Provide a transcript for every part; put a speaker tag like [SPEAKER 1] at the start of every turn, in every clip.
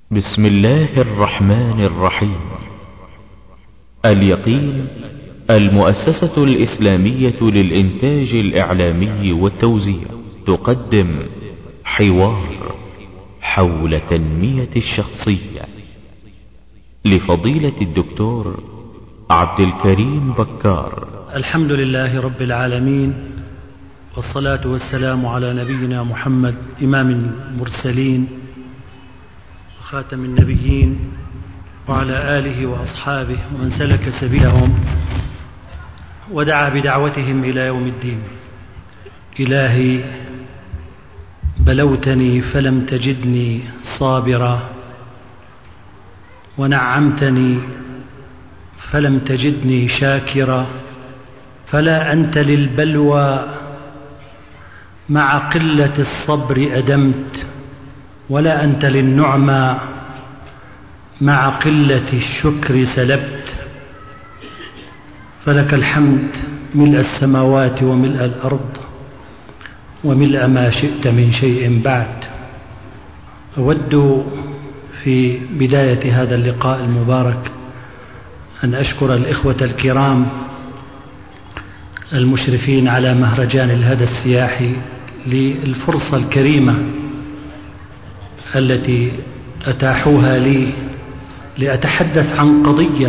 [SPEAKER 1] بسم الله الرحمن الرحيم. اليقين المؤسسة الإسلامية للإنتاج الإعلامي والتوزيع تقدم حوار حول تنمية الشخصية لفضيلة الدكتور عبد الكريم بكار.
[SPEAKER 2] الحمد لله رب العالمين، والصلاة والسلام على نبينا محمد إمام المرسلين خاتم النبيين، وعلى آله وأصحابه ومن سلك سبيلهم ودعا بدعوتهم إلى يوم الدين. إلهي بلوتني فلم تجدني صابرا، ونعمتني فلم تجدني شاكرا، فلا أنت للبلوى مع قلة الصبر أدمت، ولا أنت للنعمى مع قلة الشكر سلبت. فلك الحمد ملء السماوات وملء الأرض وملء ما شئت من شيء بعد. أود في بداية هذا اللقاء المبارك أن أشكر الإخوة الكرام المشرفين على مهرجان الهدى السياحي للفرصة الكريمة التي أتاحوها لي لأتحدث عن قضية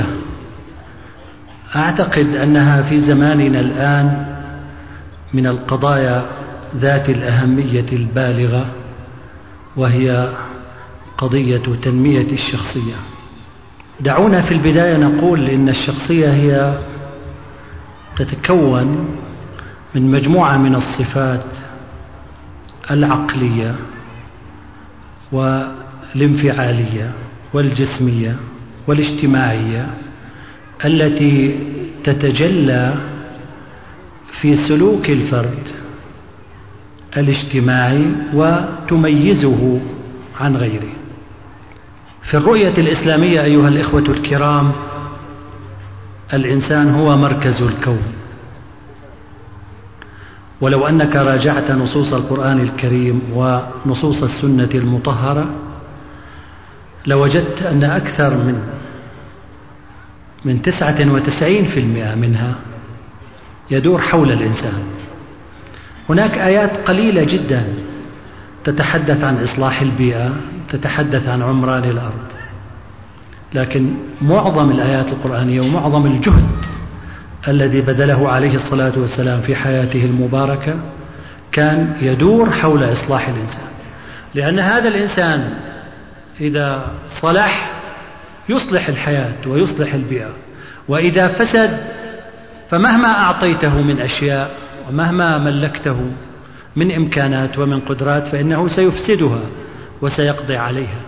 [SPEAKER 2] أعتقد أنها في زماننا الآن من القضايا ذات الأهمية البالغة، وهي قضية تنمية الشخصية. دعونا في البداية نقول إن الشخصية هي تتكون من مجموعة من الصفات العقلية والانفعالية والجسمية والاجتماعية التي تتجلى في سلوك الفرد الاجتماعي وتميزه عن غيره. في الرؤية الإسلامية أيها الإخوة الكرام، الإنسان هو مركز الكون، ولو أنك راجعت نصوص القرآن الكريم ونصوص السنة المطهرة لوجدت أن أكثر من 99% منها يدور حول الإنسان. هناك آيات قليلة جدا تتحدث عن إصلاح البيئة، تتحدث عن عمران الأرض، لكن معظم الآيات القرآنية ومعظم الجهد الذي بذله عليه الصلاة والسلام في حياته المباركة كان يدور حول إصلاح الإنسان، لأن هذا الإنسان إذا صلح يصلح الحياة ويصلح البيئة، وإذا فسد فمهما أعطيته من أشياء ومهما ملكته من إمكانات ومن قدرات فإنه سيفسدها وسيقضي عليها.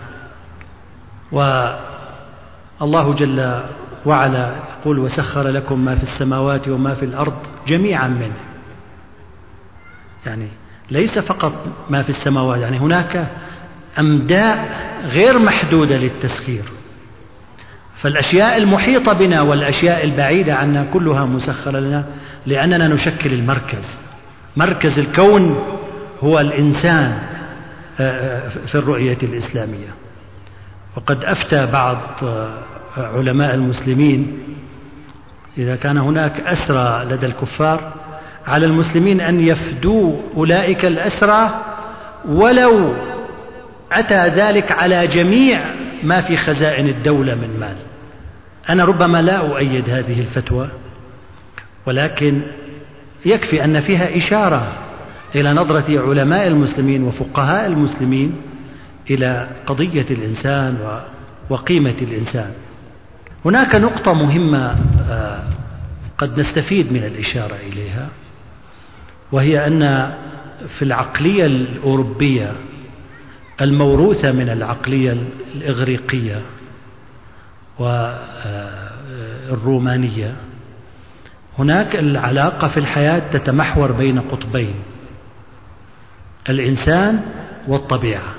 [SPEAKER 2] والله جل وعلا يقول: وسخر لكم ما في السماوات وما في الأرض جميعا منه. يعني ليس فقط ما في السماوات، يعني هناك أمداء غير محدودة للتسخير، فالأشياء المحيطة بنا والأشياء البعيدة عنا كلها مسخرة لنا، لأننا نشكل المركز. مركز الكون هو الإنسان في الرؤية الإسلامية. وقد أفتى بعض علماء المسلمين إذا كان هناك أسرى لدى الكفار على المسلمين أن يفدوا أولئك الأسرى ولو أتى ذلك على جميع ما في خزائن الدولة من مال. أنا ربما لا أؤيد هذه الفتوى، ولكن يكفي أن فيها إشارة إلى نظرة علماء المسلمين وفقهاء المسلمين إلى قضية الإنسان وقيمة الإنسان. هناك نقطة مهمة قد نستفيد من الإشارة إليها، وهي أن في العقلية الأوروبية الموروثة من العقلية الإغريقية والرومانية هناك العلاقة في الحياة تتمحور بين قطبين: الإنسان والطبيعة.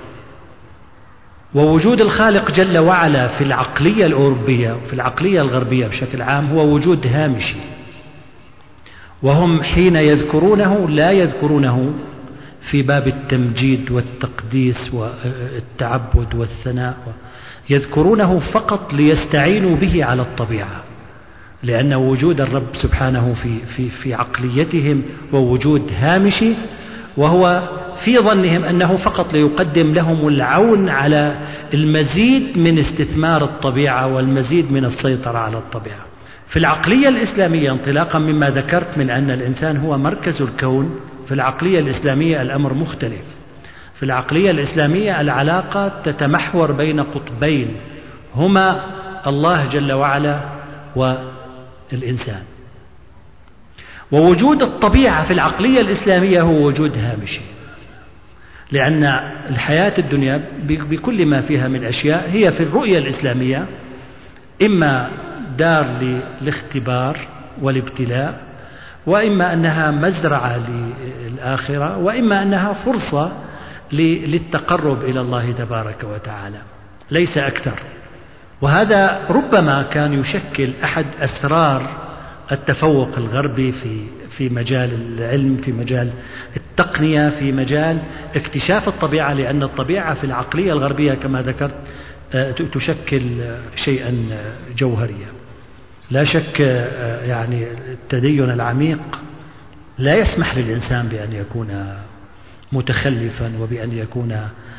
[SPEAKER 2] ووجود الخالق جل وعلا في العقلية الأوروبية وفي العقلية الغربية بشكل عام هو وجود هامشي، وهم حين يذكرونه لا يذكرونه في باب التمجيد والتقديس والتعبد والثناء، يذكرونه فقط ليستعينوا به على الطبيعة، لأن وجود الرب سبحانه في عقليتهم ووجود هامشي، وهو في ظنهم أنه فقط ليقدم لهم العون على المزيد من استثمار الطبيعة والمزيد من السيطرة على الطبيعة. في العقلية الإسلامية، انطلاقا مما ذكرت من أن الإنسان هو مركز الكون، في العقلية الإسلامية الأمر مختلف. في العقلية الإسلامية العلاقة تتمحور بين قطبين هما الله جل وعلا والإنسان. ووجود الطبيعة في العقلية الإسلامية هو وجود هامشي، لأن الحياة الدنيا بكل ما فيها من أشياء هي في الرؤية الإسلامية إما دار للاختبار والابتلاء، وإما أنها مزرعة للآخرة، وإما أنها فرصة للتقرب إلى الله تبارك وتعالى، ليس أكثر. وهذا ربما كان يشكل أحد أسرار التفوق الغربي في مجال العلم، في مجال التقنية، في مجال اكتشاف الطبيعة، لأن الطبيعة في العقلية الغربية كما ذكرت تشكل شيئا جوهريا. لا شك يعني التدين العميق لا يسمح للإنسان بأن يكون متخلفا، وبأن يكون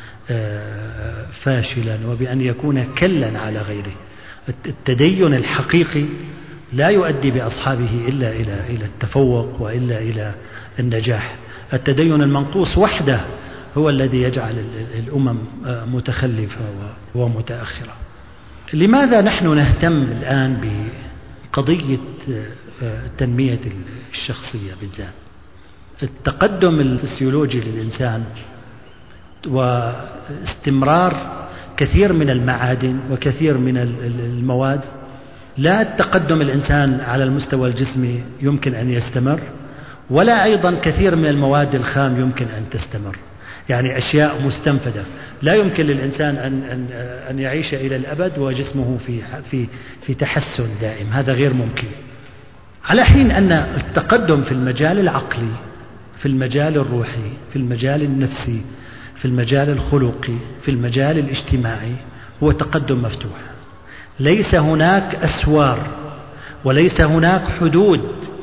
[SPEAKER 2] فاشلا، وبأن يكون كلا على غيره. التدين الحقيقي لا يؤدي بأصحابه إلا إلى التفوق وإلا إلى النجاح. التدين المنقوص وحده هو الذي يجعل الأمم متخلفة ومتأخرة. لماذا نحن نهتم الآن بقضية تنمية الشخصية بالذات؟ التقدم الفسيولوجي للإنسان واستمرار كثير من المعادن وكثير من المواد، لا التقدم الإنسان على المستوى الجسمي يمكن أن يستمر، ولا أيضا كثير من المواد الخام يمكن أن تستمر. يعني أشياء مستنفدة، لا يمكن للإنسان أن يعيش إلى الأبد وجسمه في تحسن دائم، هذا غير ممكن. على حين أن التقدم في المجال العقلي، في المجال الروحي، في المجال النفسي، في المجال الخلقي، في المجال الاجتماعي هو تقدم مفتوح. ليس هناك أسوار وليس هناك حدود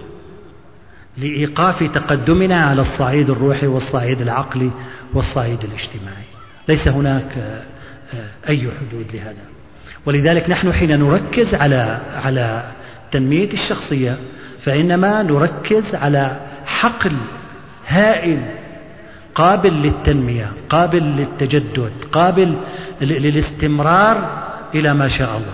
[SPEAKER 2] لإيقاف تقدمنا على الصعيد الروحي والصعيد العقلي والصعيد الاجتماعي، ليس هناك أي حدود لهذا. ولذلك نحن حين نركز على تنمية الشخصية فإنما نركز على حقل هائل قابل للتنمية، قابل للتجدد، قابل للاستمرار إلى ما شاء الله.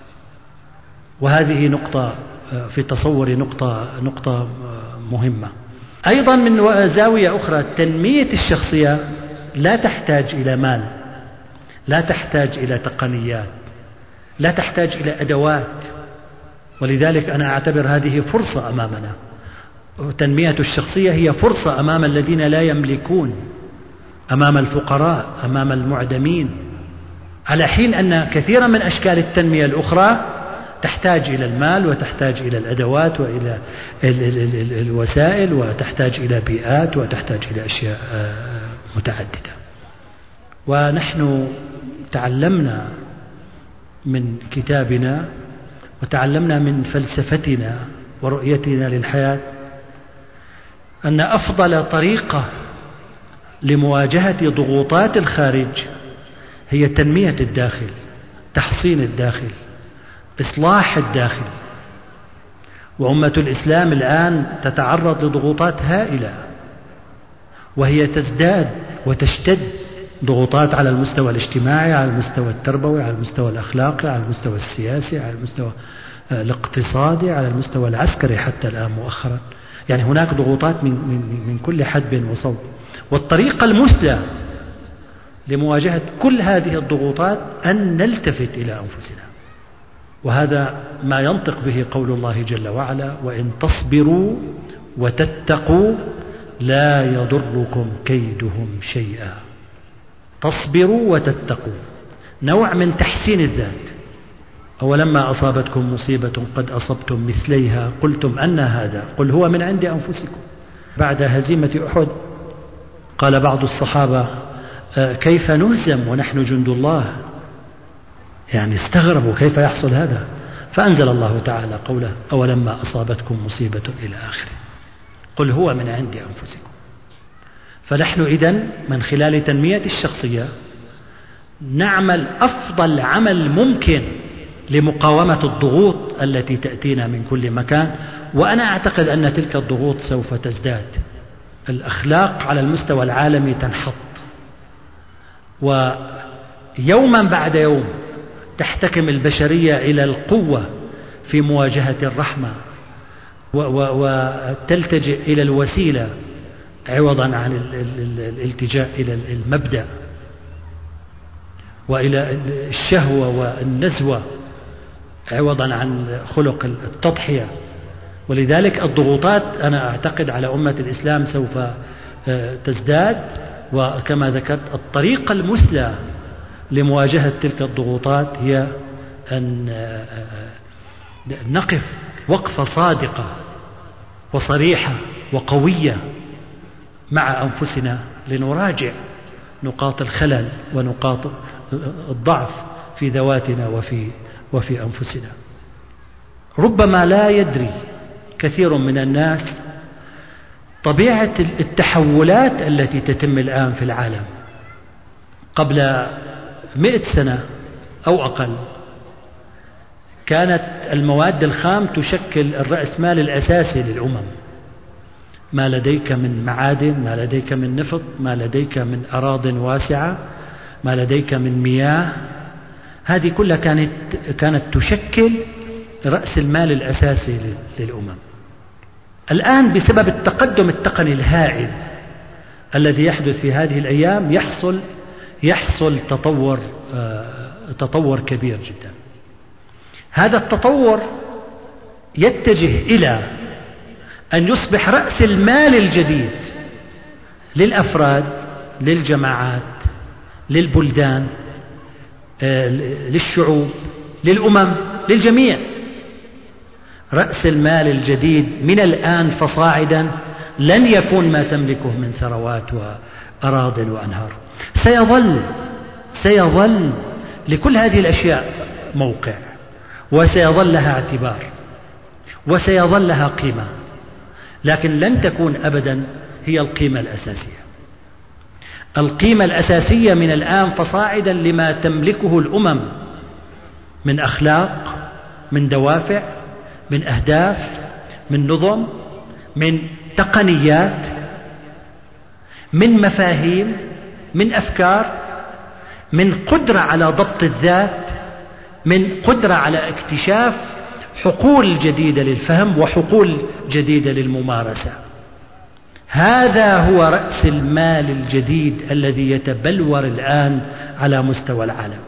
[SPEAKER 2] وهذه نقطة في تصوري نقطة مهمة. أيضا من زاوية أخرى، تنمية الشخصية لا تحتاج إلى مال، لا تحتاج إلى تقنيات، لا تحتاج إلى أدوات. ولذلك أنا أعتبر هذه فرصة أمامنا. تنمية الشخصية هي فرصة أمام الذين لا يملكون، أمام الفقراء، أمام المعدمين، على حين أن كثيرا من أشكال التنمية الأخرى تحتاج إلى المال وتحتاج إلى الأدوات وإلى الوسائل وتحتاج إلى بيئات وتحتاج إلى أشياء متعددة. ونحن تعلمنا من كتابنا وتعلمنا من فلسفتنا ورؤيتنا للحياة أن أفضل طريقة لمواجهة ضغوطات الخارج هي تنمية الداخل، تحصين الداخل، إصلاح الداخل. وأمة الإسلام الآن تتعرض لضغوطات هائلة، وهي تزداد وتشتد، ضغوطات على المستوى الاجتماعي، على المستوى التربوي، على المستوى الأخلاقي، على المستوى السياسي، على المستوى الاقتصادي، على المستوى العسكري حتى الآن مؤخرا. يعني هناك ضغوطات من كل حدب وصوب. والطريقة المثلى لمواجهة كل هذه الضغوطات أن نلتفت إلى أنفسنا، وهذا ما ينطق به قول الله جل وعلا: وإن تصبروا وتتقوا لا يضركم كيدهم شيئا. تصبروا وتتقوا، نوع من تحسين الذات. أولما أصابتكم مصيبة قد أصبتم مثليها قلتم أن هذا، قل هو من عند أنفسكم. بعد هزيمة أحد قال بعض الصحابة كيف نهزم ونحن جند الله؟ يعني استغربوا كيف يحصل هذا، فأنزل الله تعالى قوله أولما أصابتكم مصيبة إلى آخره قل هو من عند أنفسكم. فنحن إذن من خلال تنمية الشخصية نعمل أفضل عمل ممكن لمقاومة الضغوط التي تأتينا من كل مكان، وأنا أعتقد أن تلك الضغوط سوف تزداد. الأخلاق على المستوى العالمي تنحط، ويوما بعد يوم تحتكم البشرية إلى القوة في مواجهة الرحمة، وتلتجئ إلى الوسيلة عوضا عن الالتجاء إلى المبدأ وإلى الشهوة والنزوة عوضا عن خلق التضحية. ولذلك الضغوطات أنا أعتقد على أمة الإسلام سوف تزداد، وكما ذكرت الطريقة المثلى لمواجهة تلك الضغوطات هي أن نقف وقفة صادقة وصريحة وقوية مع أنفسنا لنراجع نقاط الخلل ونقاط الضعف في ذواتنا وفي أنفسنا. ربما لا يدري كثير من الناس طبيعة التحولات التي تتم الآن في العالم. قبل 100 سنة أو أقل كانت المواد الخام تشكل الرأس مال الأساسي للأمم، ما لديك من معادن، ما لديك من نفط، ما لديك من أراضٍ واسعة، ما لديك من مياه، هذه كلها كانت تشكل رأس المال الأساسي للأمم. الآن بسبب التقدم التقني الهائل الذي يحدث في هذه الأيام يحصل تطور كبير جدا. هذا التطور يتجه إلى أن يصبح رأس المال الجديد للأفراد، للجماعات، للبلدان، للشعوب، للأمم، للجميع. رأس المال الجديد من الآن فصاعدا لن يكون ما تملكه من ثروات وأراضٍ وأنهار. سيظل لكل هذه الأشياء موقع، وسيظل لها اعتبار، وسيظل لها قيمة، لكن لن تكون أبدا هي القيمة الأساسية. القيمة الأساسية من الآن فصاعدا لما تملكه الأمم من أخلاق، من دوافع، من أهداف، من نظم، من تقنيات، من مفاهيم، من أفكار، من قدرة على ضبط الذات، من قدرة على اكتشاف حقول جديدة للفهم وحقول جديدة للممارسة. هذا هو رأس المال الجديد الذي يتبلور الآن على مستوى العالم.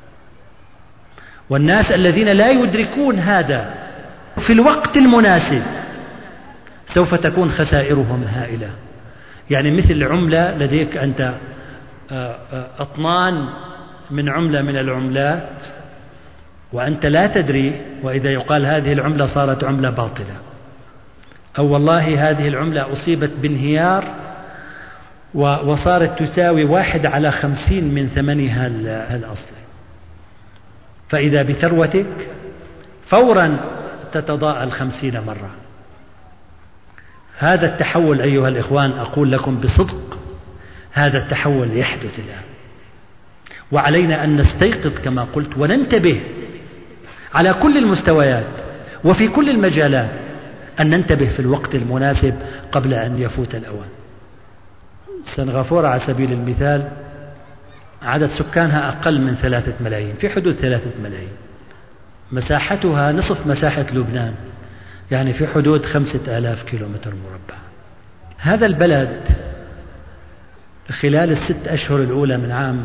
[SPEAKER 2] والناس الذين لا يدركون هذا في الوقت المناسب سوف تكون خسائرهم هائلة. يعني مثل عملة لديك أنت أطنان من عملة من العملات وأنت لا تدري، وإذا يقال هذه العملة صارت عملة باطلة، أو والله هذه العملة أصيبت بانهيار وصارت تساوي 1/50 من ثمنها الأصلي، فإذا بثروتك فورا تتضاءل 50 مرة. هذا التحول أيها الإخوان أقول لكم بصدق، هذا التحول يحدث الآن، وعلينا أن نستيقظ كما قلت وننتبه على كل المستويات وفي كل المجالات، أن ننتبه في الوقت المناسب قبل أن يفوت الأوان. سنغافورة على سبيل المثال عدد سكانها أقل من 3 ملايين، في حدود 3 ملايين، مساحتها نصف مساحة لبنان، يعني في حدود 5000 كيلومتر مربع. هذا البلد خلال ال6 أشهر الأولى من عام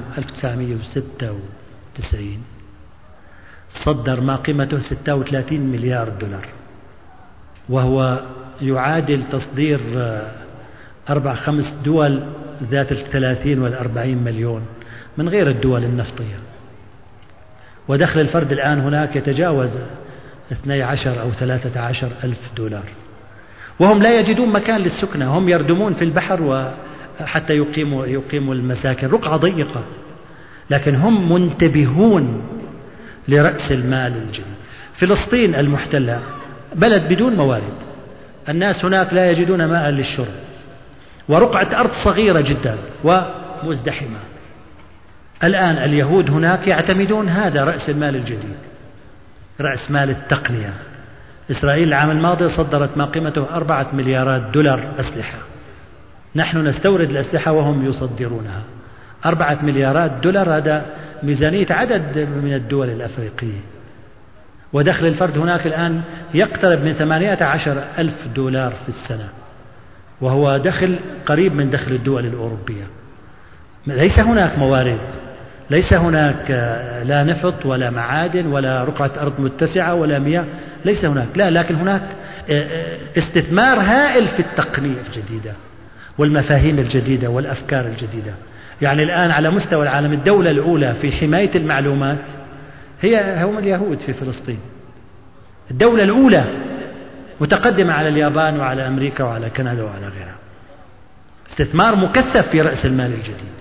[SPEAKER 2] 1996 صدر ما قيمته 36 مليار دولار، وهو يعادل تصدير 4-5 دول ذات 30 و40 مليون من غير الدول النفطية. ودخل الفرد الآن هناك يتجاوز 12 أو 13 ألف دولار، وهم لا يجدون مكان للسكنة، هم يردمون في البحر حتى يقيموا المساكن، رقعة ضيقة، لكن هم منتبهون لرأس المال الجديد. فلسطين المحتلة بلد بدون موارد، الناس هناك لا يجدون ماء للشرب، ورقعة أرض صغيرة جدا ومزدحمة. الآن اليهود هناك يعتمدون هذا رأس المال الجديد، رأس مال التقنية. إسرائيل العام الماضي صدرت ما قيمته 4 مليارات دولار أسلحة، نحن نستورد الأسلحة وهم يصدرونها. 4 مليارات دولار هذا ميزانية عدد من الدول الأفريقية، ودخل الفرد هناك الآن يقترب من 18,000 دولار في السنة، وهو دخل قريب من دخل الدول الأوروبية. ليس هناك موارد، ليس هناك لا نفط ولا معادن ولا رقعة أرض متسعة ولا مياه، ليس هناك، لا، لكن هناك استثمار هائل في التقنية الجديدة والمفاهيم الجديدة والأفكار الجديدة. يعني الآن على مستوى العالم الدولة الأولى في حماية المعلومات هم اليهود في فلسطين، الدولة الأولى، متقدمة على اليابان وعلى أمريكا وعلى كندا وعلى غيرها. استثمار مكثف في رأس المال الجديد.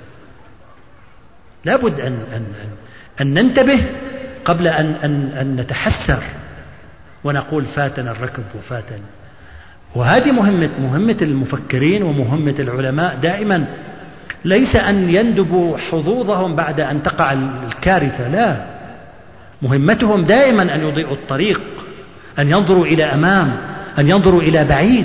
[SPEAKER 2] لابد أن ننتبه قبل أن نتحسر ونقول فاتنا الركب وفاتنا. وهذه مهمة المفكرين ومهمة العلماء دائما، ليس أن يندبوا حظوظهم بعد أن تقع الكارثة، لا، مهمتهم دائما أن يضيئوا الطريق، أن ينظروا إلى أمام، أن ينظروا إلى بعيد،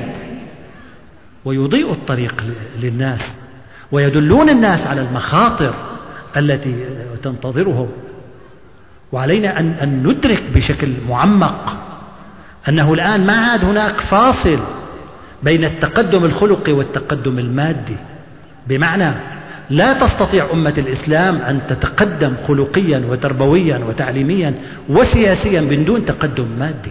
[SPEAKER 2] ويضيئوا الطريق للناس، ويدلون الناس على المخاطر التي تنتظرهم. وعلينا أن ندرك بشكل معمق أنه الآن ما عاد هناك فاصل بين التقدم الخلقي والتقدم المادي، بمعنى لا تستطيع أمة الإسلام أن تتقدم خلقيا وتربويا وتعليميا وسياسيا من دون تقدم مادي.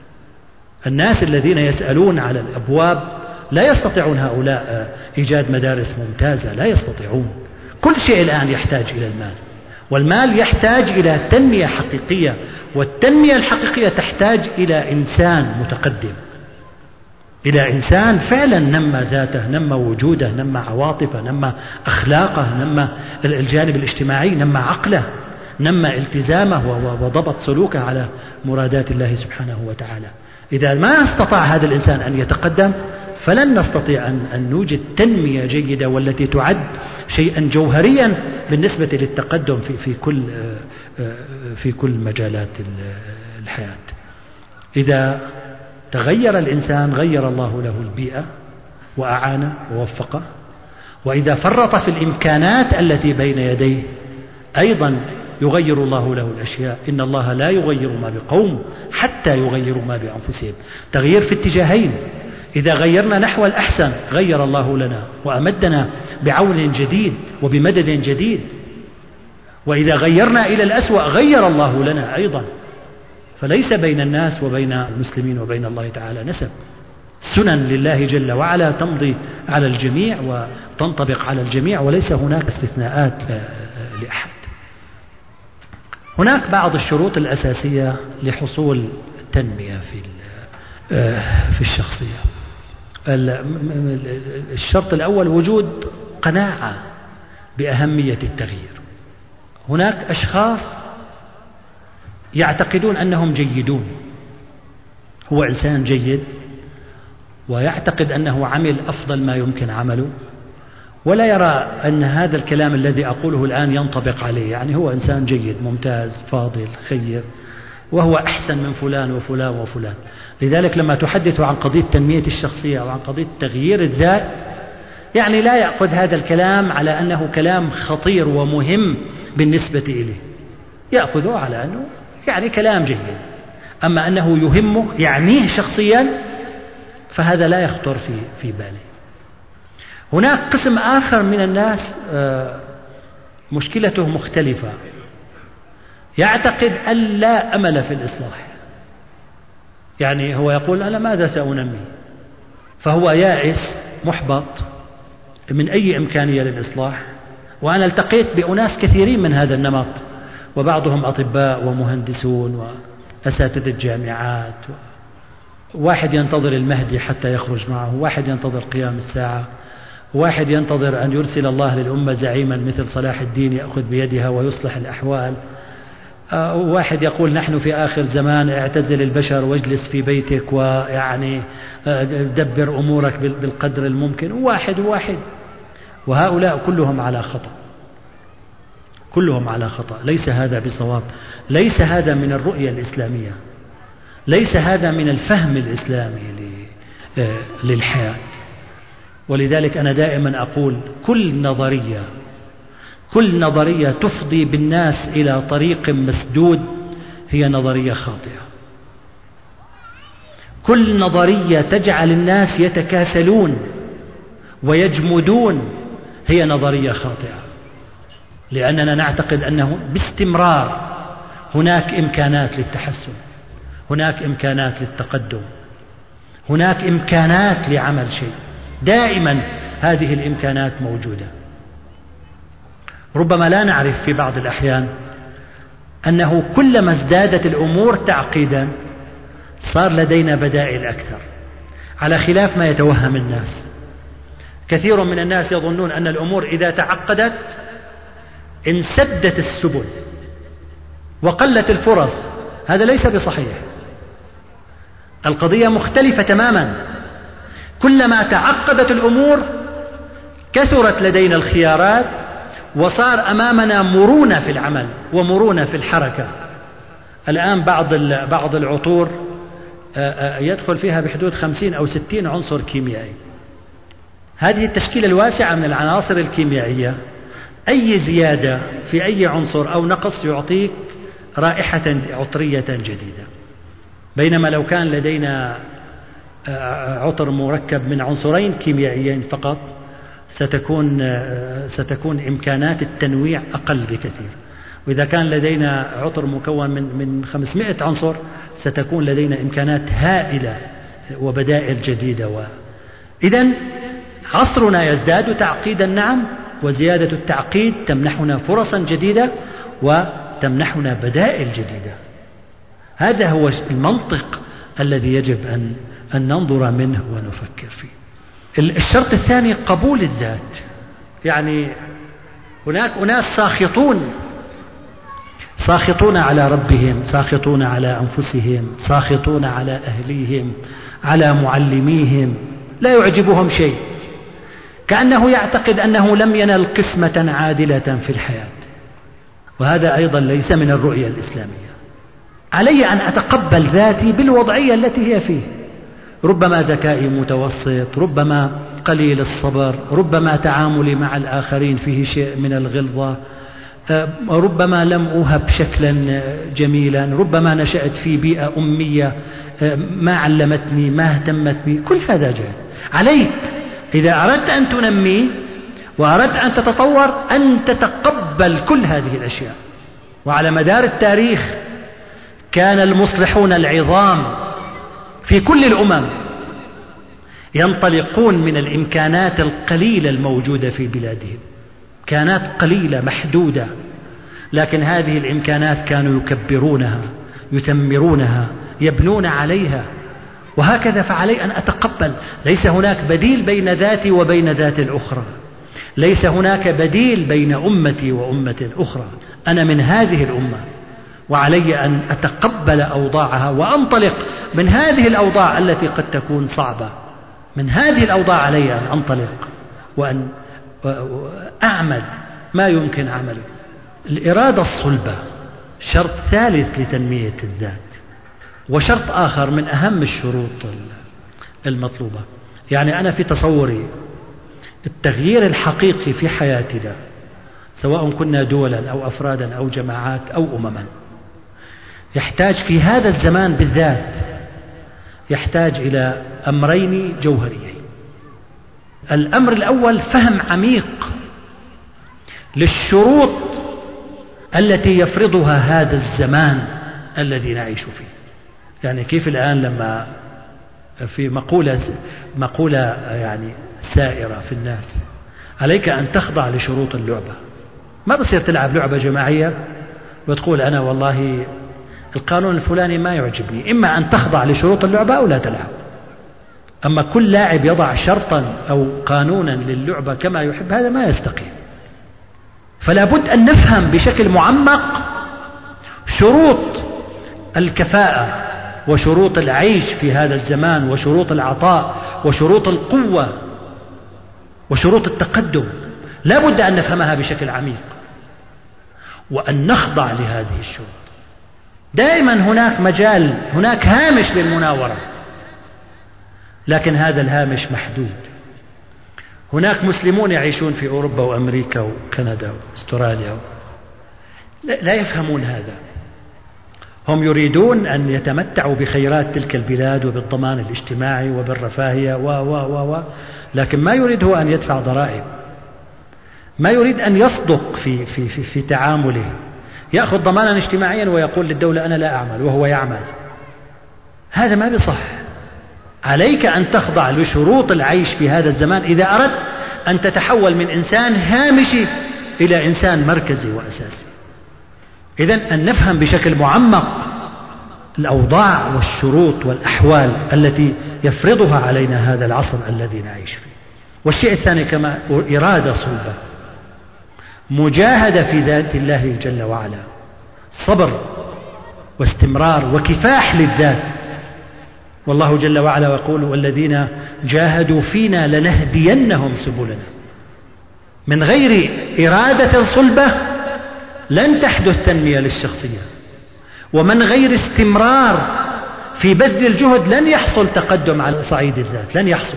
[SPEAKER 2] الناس الذين يسألون على الأبواب لا يستطيعون هؤلاء إيجاد مدارس ممتازة، لا يستطيعون. كل شيء الآن يحتاج إلى المال، والمال يحتاج إلى تنمية حقيقية، والتنمية الحقيقية تحتاج إلى إنسان متقدم، إلى إنسان فعلا نمى ذاته، نمى وجوده، نمى عواطفه، نمى أخلاقه، نمى الجانب الاجتماعي، نمى عقله، نمى التزامه وضبط سلوكه على مرادات الله سبحانه وتعالى. إذا ما استطاع هذا الإنسان أن يتقدم فلن نستطيع أن نوجد تنمية جيدة والتي تعد شيئا جوهريا بالنسبة للتقدم في كل مجالات الحياة. إذا تغير الإنسان غير الله له البيئة وأعانه ووفقه، وإذا فرط في الإمكانات التي بين يديه أيضا يغير الله له الأشياء. إن الله لا يغير ما بقوم حتى يغيروا ما بأنفسهم. تغيير في اتجاهين، إذا غيرنا نحو الأحسن غير الله لنا وأمدنا بعون جديد وبمدد جديد، وإذا غيرنا إلى الأسوأ غير الله لنا أيضا. فليس بين الناس وبين المسلمين وبين الله تعالى نسب، سنن لله جل وعلا تمضي على الجميع وتنطبق على الجميع، وليس هناك استثناءات لأحد. هناك بعض الشروط الأساسية لحصول التنمية في الشخصية. الشرط الأول وجود قناعة بأهمية التغيير. هناك أشخاص يعتقدون أنهم جيدون، هو إنسان جيد ويعتقد أنه عمل أفضل ما يمكن عمله، ولا يرى أن هذا الكلام الذي أقوله الآن ينطبق عليه، يعني هو إنسان جيد ممتاز فاضل خير وهو أحسن من فلان وفلان وفلان. لذلك لما تحدث عن قضية تنمية الشخصية وعن قضية تغيير الذات، يعني لا يأخذ هذا الكلام على أنه كلام خطير ومهم بالنسبة إليه، يأخذه على أنه يعني كلام جيد. أما أنه يهمه يعنيه شخصيا فهذا لا يخطر في باله. هناك قسم آخر من الناس مشكلته مختلفة، يعتقد أن لا أمل في الإصلاح، يعني هو يقول أنا ماذا سأنمي، فهو يائس محبط من أي إمكانية للإصلاح. وأنا التقيت بأناس كثيرين من هذا النمط، وبعضهم أطباء ومهندسون وأساتذة جامعات، واحد ينتظر المهدي حتى يخرج معه، واحد ينتظر قيام الساعة، واحد ينتظر أن يرسل الله للأمة زعيما مثل صلاح الدين يأخذ بيدها ويصلح الأحوال. واحد يقول نحن في آخر زمان، اعتزل البشر واجلس في بيتك ويعني دبر أمورك بالقدر الممكن. واحد وهؤلاء كلهم على خطأ، كلهم على خطأ. ليس هذا بصواب، ليس هذا من الرؤية الإسلامية، ليس هذا من الفهم الإسلامي للحياة. ولذلك أنا دائما أقول كل نظرية تفضي بالناس إلى طريق مسدود هي نظرية خاطئة. كل نظرية تجعل الناس يتكاسلون ويجمدون هي نظرية خاطئة، لأننا نعتقد أنه باستمرار هناك إمكانات للتحسن، هناك إمكانات للتقدم، هناك إمكانات لعمل شيء، دائما هذه الإمكانات موجودة. ربما لا نعرف في بعض الأحيان أنه كلما ازدادت الأمور تعقيدا صار لدينا بدائل أكثر، على خلاف ما يتوهم الناس. كثير من الناس يظنون أن الأمور إذا تعقدت انسدت السبل وقلت الفرص. هذا ليس بصحيح، القضية مختلفة تماما. كلما تعقدت الأمور كثرت لدينا الخيارات وصار أمامنا مرونة في العمل ومرونة في الحركة. الآن بعض العطور يدخل فيها بحدود 50 أو 60 عنصر كيميائي. هذه التشكيلة الواسعة من العناصر الكيميائية، أي زيادة في أي عنصر أو نقص يعطيك رائحة عطرية جديدة. بينما لو كان لدينا عطر مركب من عنصرين كيميائيين فقط ستكون إمكانات التنويع أقل بكثير. وإذا كان لدينا عطر مكون من 500 عنصر ستكون لدينا إمكانات هائلة وبدائل جديدة. إذن عصرنا يزداد تعقيدا، نعم، وزيادة التعقيد تمنحنا فرصا جديدة وتمنحنا بدائل جديدة. هذا هو المنطق الذي يجب أن ننظر منه ونفكر فيه. الشرط الثاني قبول الذات. يعني هناك أناس ساخطون على ربهم، ساخطون على أنفسهم، ساخطون على أهليهم، على معلميهم، لا يعجبهم شيء، كأنه يعتقد أنه لم ينل قسمة عادلة في الحياة. وهذا أيضا ليس من الرؤية الإسلامية. علي أن أتقبل ذاتي بالوضعية التي هي فيه. ربما ذكائي متوسط، ربما قليل الصبر، ربما تعاملي مع الآخرين فيه شيء من الغلظة، ربما لم أوهب شكلا جميلا، ربما نشأت في بيئة أمية ما علمتني، ما اهتمت بي. كل هذا جاهل. عليك إذا أردت أن تنمي وأردت أن تتطور أن تتقبل كل هذه الأشياء. وعلى مدار التاريخ كان المصلحون العظام في كل الأمم ينطلقون من الإمكانات القليلة الموجودة في بلادهم، كانت قليلة محدودة، لكن هذه الإمكانات كانوا يكبرونها، يثمرونها، يبنون عليها. وهكذا فعلي أن أتقبل ليس هناك بديل بين ذاتي وبين ذات الأخرى، ليس هناك بديل بين أمتي وأمة أخرى. أنا من هذه الأمة وعلي أن أتقبل أوضاعها وأنطلق من هذه الأوضاع التي قد تكون صعبة. من هذه الأوضاع علي أن أنطلق وأن أعمل ما يمكن عمله. الإرادة الصلبة شرط ثالث لتنمية الذات، وشرط آخر من أهم الشروط المطلوبة. يعني أنا في تصوري التغيير الحقيقي في حياتنا سواء كنا دولا أو أفرادا أو جماعات أو أمما يحتاج في هذا الزمان بالذات يحتاج إلى أمرين جوهريين. الأمر الأول فهم عميق للشروط التي يفرضها هذا الزمان الذي نعيش فيه. يعني كيف الآن لما في مقولة يعني سائرة في الناس، عليك أن تخضع لشروط اللعبة. ما بصير تلعب لعبة جماعية وتقول أنا والله القانون الفلاني ما يعجبني، إما أن تخضع لشروط اللعبة أو لا تلعب. أما كل لاعب يضع شرطا أو قانونا للعبة كما يحب، هذا ما يستقيم. فلا بد أن نفهم بشكل معمق شروط الكفاءة وشروط العيش في هذا الزمان وشروط العطاء وشروط القوة وشروط التقدم، لا بد أن نفهمها بشكل عميق وأن نخضع لهذه الشروط. دائما هناك مجال، هناك هامش للمناورة، لكن هذا الهامش محدود. هناك مسلمون يعيشون في أوروبا وأمريكا وكندا وأستراليا لا يفهمون هذا. هم يريدون أن يتمتعوا بخيرات تلك البلاد وبالضمان الاجتماعي وبالرفاهية لكن ما يريد هو أن يدفع ضرائب، ما يريد أن يصدق في تعامله، يأخذ ضمانا اجتماعيا ويقول للدولة أنا لا أعمل وهو يعمل. هذا ما بصح. عليك أن تخضع لشروط العيش في هذا الزمان إذا أردت أن تتحول من إنسان هامشي إلى إنسان مركزي وأساسي. إذن أن نفهم بشكل معمق الأوضاع والشروط والأحوال التي يفرضها علينا هذا العصر الذي نعيش فيه. والشيء الثاني كما إرادة صلبة، مجاهدة في ذات الله جل وعلا، صبر واستمرار وكفاح للذات. والله جل وعلا يقول والذين جاهدوا فينا لنهدينهم سبلنا. من غير إرادة صلبة لن تحدث تنمية للشخصية، ومن غير استمرار في بذل الجهد لن يحصل تقدم على صعيد الذات، لن يحصل.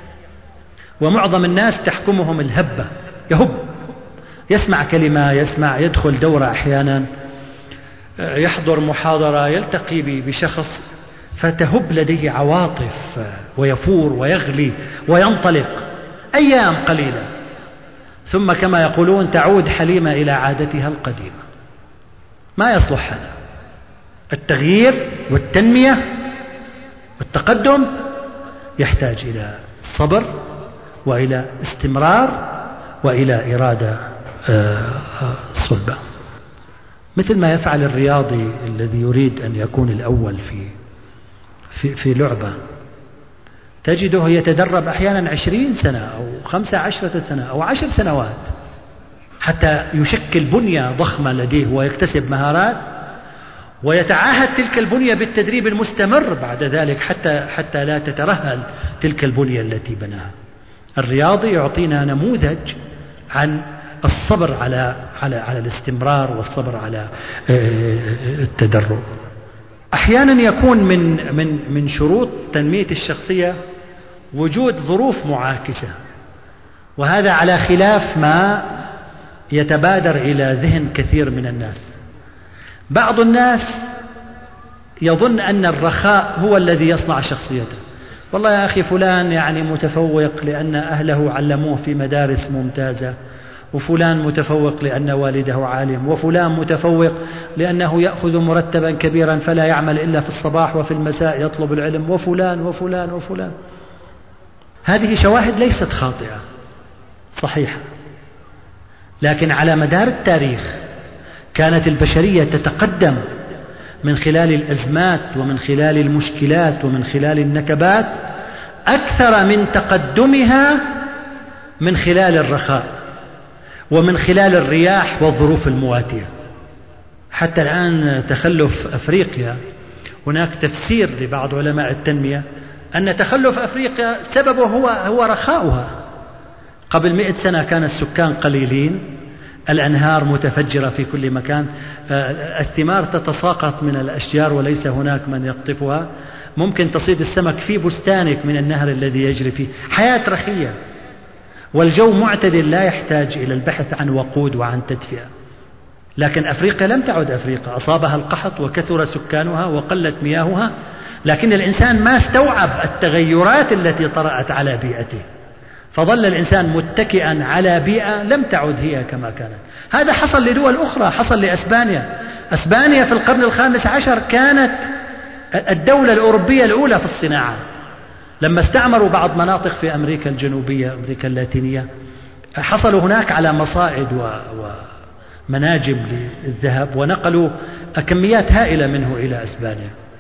[SPEAKER 2] ومعظم الناس تحكمهم الهبة، يهب، يسمع كلمة، يدخل دورة، أحيانا يحضر محاضرة، يلتقي بشخص فتهب لديه عواطف ويفور ويغلي وينطلق أيام قليلة، ثم كما يقولون تعود حليمة إلى عادتها القديمة. ما يصلح هذا. التغيير والتنمية والتقدم يحتاج إلى صبر وإلى استمرار وإلى إرادة صلبة، مثل ما يفعل الرياضي الذي يريد أن يكون الأول في لعبة، تجده يتدرب أحيانا 20 سنة أو 15 سنة أو 10 سنوات حتى يشكل بنية ضخمة لديه ويكتسب مهارات، ويتعاهد تلك البنية بالتدريب المستمر بعد ذلك حتى لا تترهل تلك البنية التي بناها. الرياضي يعطينا نموذج عن الصبر على الاستمرار والصبر على التدرب. أحيانا يكون من شروط تنمية الشخصية وجود ظروف معاكسة، وهذا على خلاف ما يتبادر إلى ذهن كثير من الناس. بعض الناس يظن أن الرخاء هو الذي يصنع شخصيته. والله يا أخي فلان يعني متفوق لأن أهله علموه في مدارس ممتازة، وفلان متفوق لأن والده عالم، وفلان متفوق لأنه يأخذ مرتبا كبيرا فلا يعمل إلا في الصباح وفي المساء يطلب العلم، وفلان وفلان وفلان. هذه شواهد ليست خاطئة، صحيحة، لكن على مدار التاريخ كانت البشرية تتقدم من خلال الأزمات ومن خلال المشكلات ومن خلال النكبات أكثر من تقدمها من خلال الرخاء ومن خلال الرياح والظروف المواتية. حتى الآن تخلف أفريقيا، هناك تفسير لبعض علماء التنمية أن تخلف أفريقيا سببه هو رخاؤها. قبل 100 سنة كان السكان قليلين، الأنهار متفجرة في كل مكان، الثمار تتساقط من الأشجار وليس هناك من يقطفها، ممكن تصيد السمك في بستانك من النهر الذي يجري فيه، حياة رخية، والجو معتدل لا يحتاج إلى البحث عن وقود وعن تدفئة. لكن أفريقيا لم تعد أفريقيا، أصابها القحط وكثر سكانها وقلت مياهها، لكن الإنسان ما استوعب التغيرات التي طرأت على بيئته، فظل الإنسان متكئا على بيئة لم تعد هي كما كانت. هذا حصل لدول أخرى، حصل لأسبانيا. أسبانيا في القرن ال15 كانت الدولة الأوروبية الأولى في الصناعة. لما استعمروا بعض مناطق في أمريكا الجنوبية، أمريكا اللاتينية، حصلوا هناك على مصائد ومناجم للذهب، ونقلوا كميات هائلة منه إلى أسبانيا.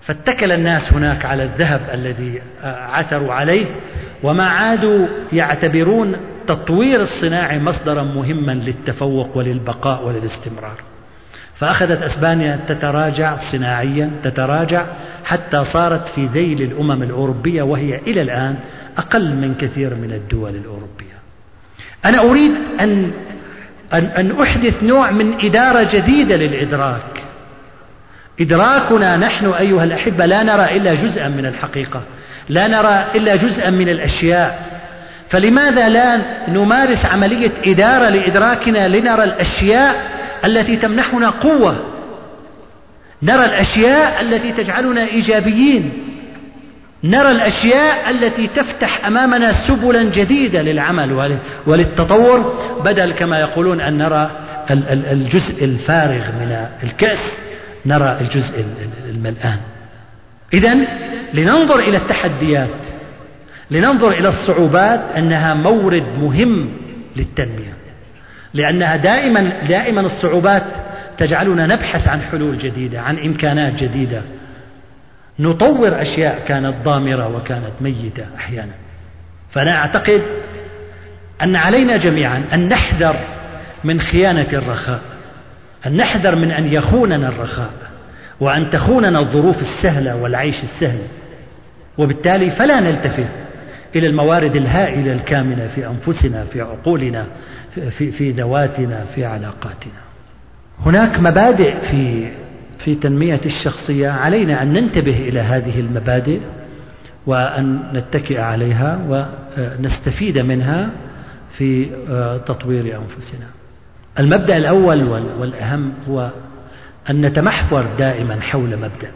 [SPEAKER 2] فاتكل الناس هناك على الذهب الذي عثروا عليه، وما عادوا يعتبرون تطوير الصناعي مصدرا مهما للتفوق وللبقاء وللاستمرار. فأخذت أسبانيا تتراجع صناعيا، تتراجع حتى صارت في ذيل الأمم الأوروبية، وهي إلى الآن أقل من كثير من الدول الأوروبية. أنا أريد أن أحدث نوع من إدارة جديدة للإدراك. إدراكنا نحن أيها الأحبة لا نرى إلا جزءا من الحقيقة، لا نرى إلا جزءا من الأشياء. فلماذا لا نمارس عملية إدارة لإدراكنا لنرى الأشياء التي تمنحنا قوة، نرى الأشياء التي تجعلنا إيجابيين، نرى الأشياء التي تفتح أمامنا سبلا جديدة للعمل وللتطور، بدل كما يقولون أن نرى الجزء الفارغ من الكأس، نرى الجزء الملآن. إذن لننظر إلى التحديات، لننظر إلى الصعوبات أنها مورد مهم للتنمية، لأنها دائما الصعوبات تجعلنا نبحث عن حلول جديدة، عن إمكانات جديدة، نطور أشياء كانت ضامرة وكانت ميتة أحيانا. فأنا أعتقد أن علينا جميعا أن نحذر من خيانة الرخاء، أن نحذر من أن يخوننا الرخاء وأن تخوننا الظروف السهلة والعيش السهل، وبالتالي فلا نلتفت إلى الموارد الهائلة الكامنة في أنفسنا، في عقولنا، في ذواتنا، في علاقاتنا. هناك مبادئ في تنمية الشخصية، علينا أن ننتبه إلى هذه المبادئ وأن نتكئ عليها ونستفيد منها في تطوير أنفسنا. المبدأ الأول والأهم هو أن نتمحور دائما حول مبدأ.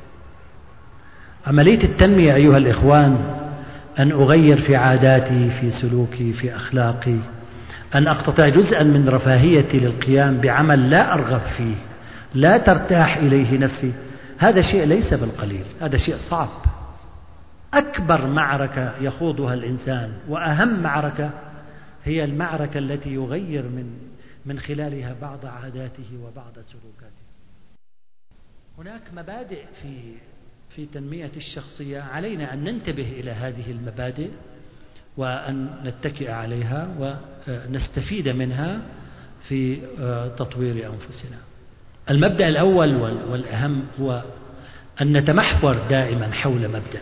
[SPEAKER 2] عملية التنمية أيها الإخوان أن أغير في عاداتي، في سلوكي، في أخلاقي، أن أقتطع جزءا من رفاهيتي للقيام بعمل لا أرغب فيه، لا ترتاح إليه نفسي، هذا شيء ليس بالقليل، هذا شيء صعب. أكبر معركة يخوضها الإنسان وأهم معركة هي المعركة التي يغير من خلالها بعض عاداته وبعض سلوكاته. هناك مبادئ في تنمية الشخصية، علينا أن ننتبه إلى هذه المبادئ وأن نتكئ عليها ونستفيد منها في تطوير أنفسنا. المبدأ الأول والأهم هو أن نتمحور دائما حول مبدأ.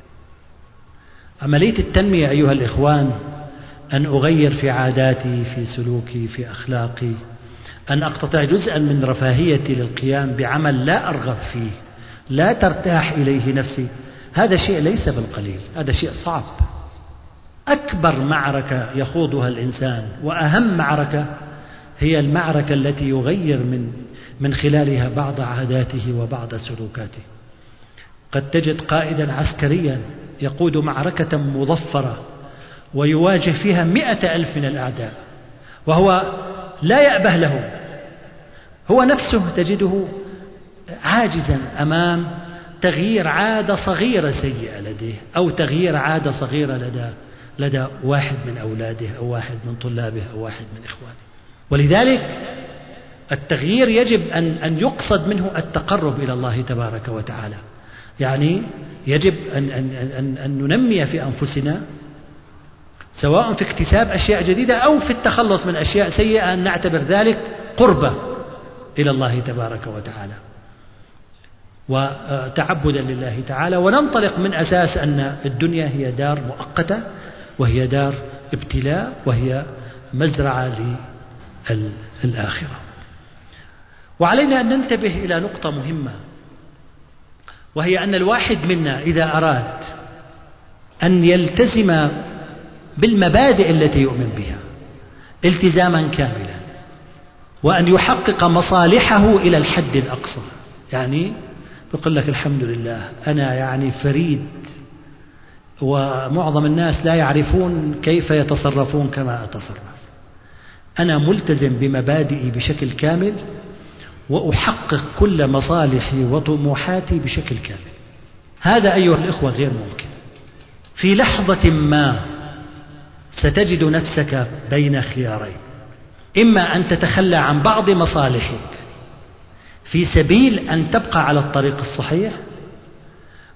[SPEAKER 2] عملية التنمية أيها الإخوان أن أغير في عاداتي، في سلوكي، في أخلاقي، أن أقتطع جزءا من رفاهيتي للقيام بعمل لا أرغب فيه، لا ترتاح إليه نفسي، هذا شيء ليس بالقليل، هذا شيء صعب. أكبر معركة يخوضها الإنسان وأهم معركة هي المعركة التي يغير من خلالها بعض عاداته وبعض سلوكاته. قد تجد قائدا عسكريا يقود معركة مظفرة ويواجه فيها 100,000 من الأعداء، وهو لا يأبه له، هو نفسه تجده عاجزا أمام تغيير عادة صغيرة سيئة لديه، أو تغيير عادة صغيرة لدى واحد من أولاده أو واحد من طلابه أو واحد من إخوانه. ولذلك التغيير يجب أن يقصد منه التقرب إلى الله تبارك وتعالى، يعني يجب أن ننمي في أنفسنا، سواء في اكتساب أشياء جديدة أو في التخلص من أشياء سيئة، أن نعتبر ذلك قربة إلى الله تبارك وتعالى وتعبدا لله تعالى، وننطلق من أساس أن الدنيا هي دار مؤقتة، وهي دار ابتلاء، وهي مزرعة للآخرة. وعلينا أن ننتبه إلى نقطة مهمة، وهي أن الواحد منا إذا أراد أن يلتزم بالمبادئ التي يؤمن بها التزاما كاملا، وأن يحقق مصالحه إلى الحد الأقصى، يعني يقول لك الحمد لله أنا يعني فريد، ومعظم الناس لا يعرفون كيف يتصرفون كما أتصرف، أنا ملتزم بمبادئي بشكل كامل وأحقق كل مصالحي وطموحاتي بشكل كامل. هذا أيها الإخوة غير ممكن. في لحظة ما ستجد نفسك بين خيارين، إما أن تتخلى عن بعض مصالحك في سبيل أن تبقى على الطريق الصحيح،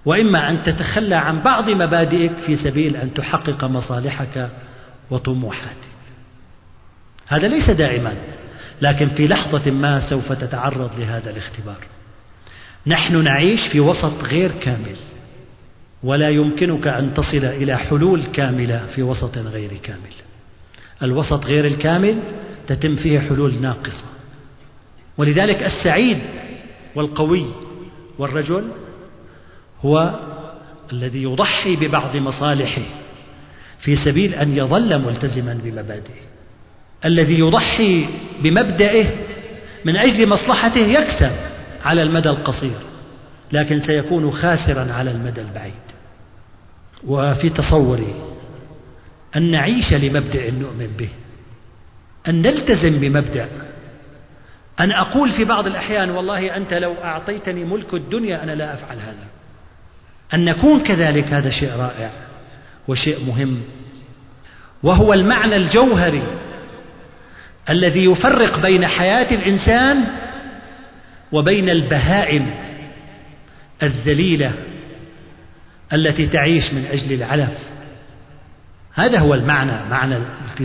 [SPEAKER 2] وإما أن تتخلى عن بعض مبادئك في سبيل أن تحقق مصالحك وطموحاتك. هذا ليس دائما، لكن في لحظة ما سوف تتعرض لهذا الاختبار. نحن نعيش في وسط غير كامل، ولا يمكنك أن تصل إلى حلول كاملة في وسط غير كامل. الوسط غير الكامل تتم فيه حلول ناقصة. ولذلك السعيد والقوي والرجل هو الذي يضحي ببعض مصالحه في سبيل أن يظل ملتزما بمبادئه. الذي يضحي بمبدئه من أجل مصلحته يكسب على المدى القصير، لكن سيكون خاسرا على المدى البعيد. وفي تصوري أن نعيش لمبدأ نؤمن به، أن نلتزم بمبدأ، أن أقول في بعض الأحيان والله أنت لو أعطيتني ملك الدنيا أنا لا أفعل هذا. أن نكون كذلك هذا شيء رائع وشيء مهم، وهو المعنى الجوهري الذي يفرق بين حياة الإنسان وبين البهائم الذليلة التي تعيش من أجل العلف. هذا هو المعنى، معنى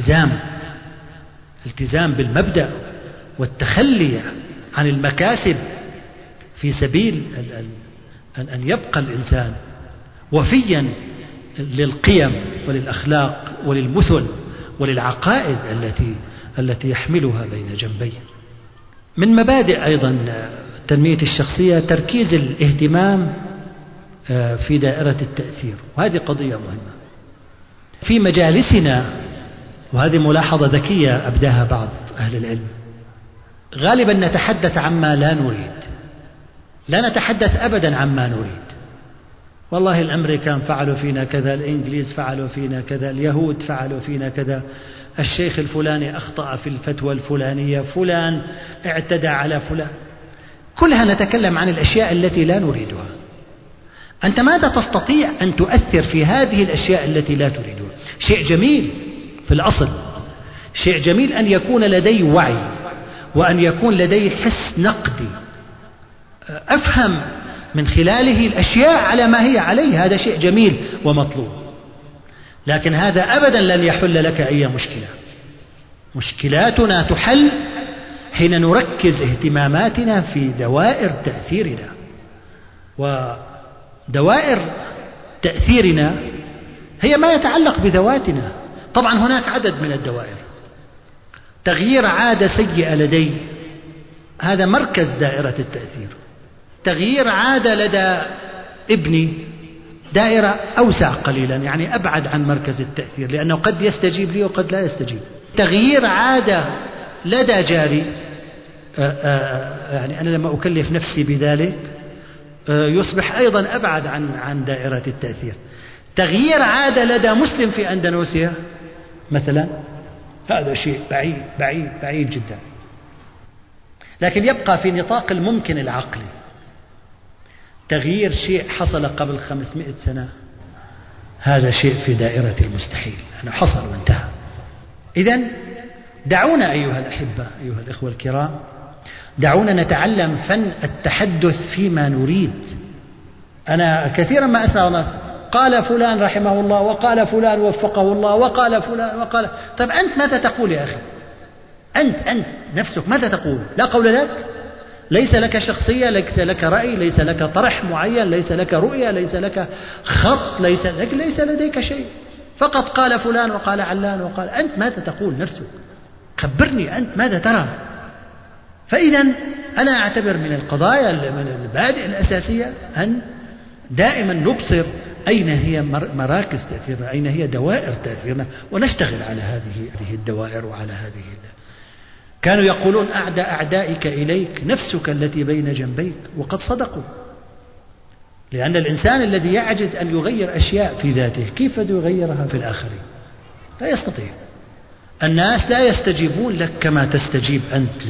[SPEAKER 2] الالتزام بالمبدأ والتخلي عن المكاسب في سبيل أن يبقى الإنسان وفيا للقيم وللأخلاق وللمثل وللعقائد التي يحملها بين جنبيه. من مبادئ أيضا تنمية الشخصية تركيز الاهتمام في دائرة التأثير، وهذه قضية مهمة في مجالسنا. وهذه ملاحظة ذكية أبداها بعض أهل العلم. غالبا نتحدث عما لا نريد، لا نتحدث أبدا عما نريد. والله الأمريكان فعلوا فينا كذا، الإنجليز فعلوا فينا كذا، اليهود فعلوا فينا كذا، الشيخ الفلاني أخطأ في الفتوى الفلانية، فلان اعتدى على فلان. كلها نتكلم عن الأشياء التي لا نريدها. أنت ماذا تستطيع أن تؤثر في هذه الأشياء التي لا تريدها؟ شيء جميل في الأصل، شيء جميل أن يكون لدي وعي وأن يكون لدي حس نقدي أفهم من خلاله الأشياء على ما هي عليه. هذا شيء جميل ومطلوب، لكن هذا أبدا لن يحل لك أي مشكلة. مشكلاتنا تحل حين نركز اهتماماتنا في دوائر تأثيرنا. ودوائر تأثيرنا هي ما يتعلق بذواتنا. طبعا هناك عدد من الدوائر. تغيير عادة سيئة لدي، هذا مركز دائرة التأثير. تغيير عادة لدى ابني دائرة أوسع قليلا، يعني أبعد عن مركز التأثير، لأنه قد يستجيب لي وقد لا يستجيب. تغيير عادة لدى جاري، يعني أنا لما أكلف نفسي بذلك يصبح أيضا أبعد عن دائرة التأثير. تغيير عادة لدى مسلم في أندونيسيا مثلا، هذا شيء بعيد بعيد بعيد جدا، لكن يبقى في نطاق الممكن العقلي. تغيير شيء حصل قبل 500 سنة، هذا شيء في دائرة المستحيل، أنه حصل وانتهى. إذن دعونا أيها الأحبة، أيها الإخوة الكرام، دعونا نتعلم فن التحدث فيما نريد. أنا كثيرا ما أسمع الناس قال فلان رحمه الله، وقال فلان وفقه الله، وقال فلان وقال. طيب أنت ماذا تقول يا أخي؟ أنت نفسك ماذا تقول؟ لا قول لك، ليس لك شخصية، ليس لك رأي، ليس لك طرح معين، ليس لك رؤية، ليس لك خط، ليس لديك شيء، فقط قال فلان وقال علان وقال. أنت ماذا تقول نفسك؟ خبرني أنت ماذا ترى؟ فإذا أنا أعتبر من القضايا، من المبادئ الأساسية أن دائما نبصر أين هي مراكز تأثيرنا، أين هي دوائر تأثيرنا، ونشتغل على هذه الدوائر وعلى هذه. كانوا يقولون أعدى أعدائك إليك نفسك التي بين جنبيك، وقد صدقوا. لأن الإنسان الذي يعجز أن يغير أشياء في ذاته كيف يغيرها في الآخرين؟ لا يستطيع. الناس لا يستجيبون لك كما تستجيب أنت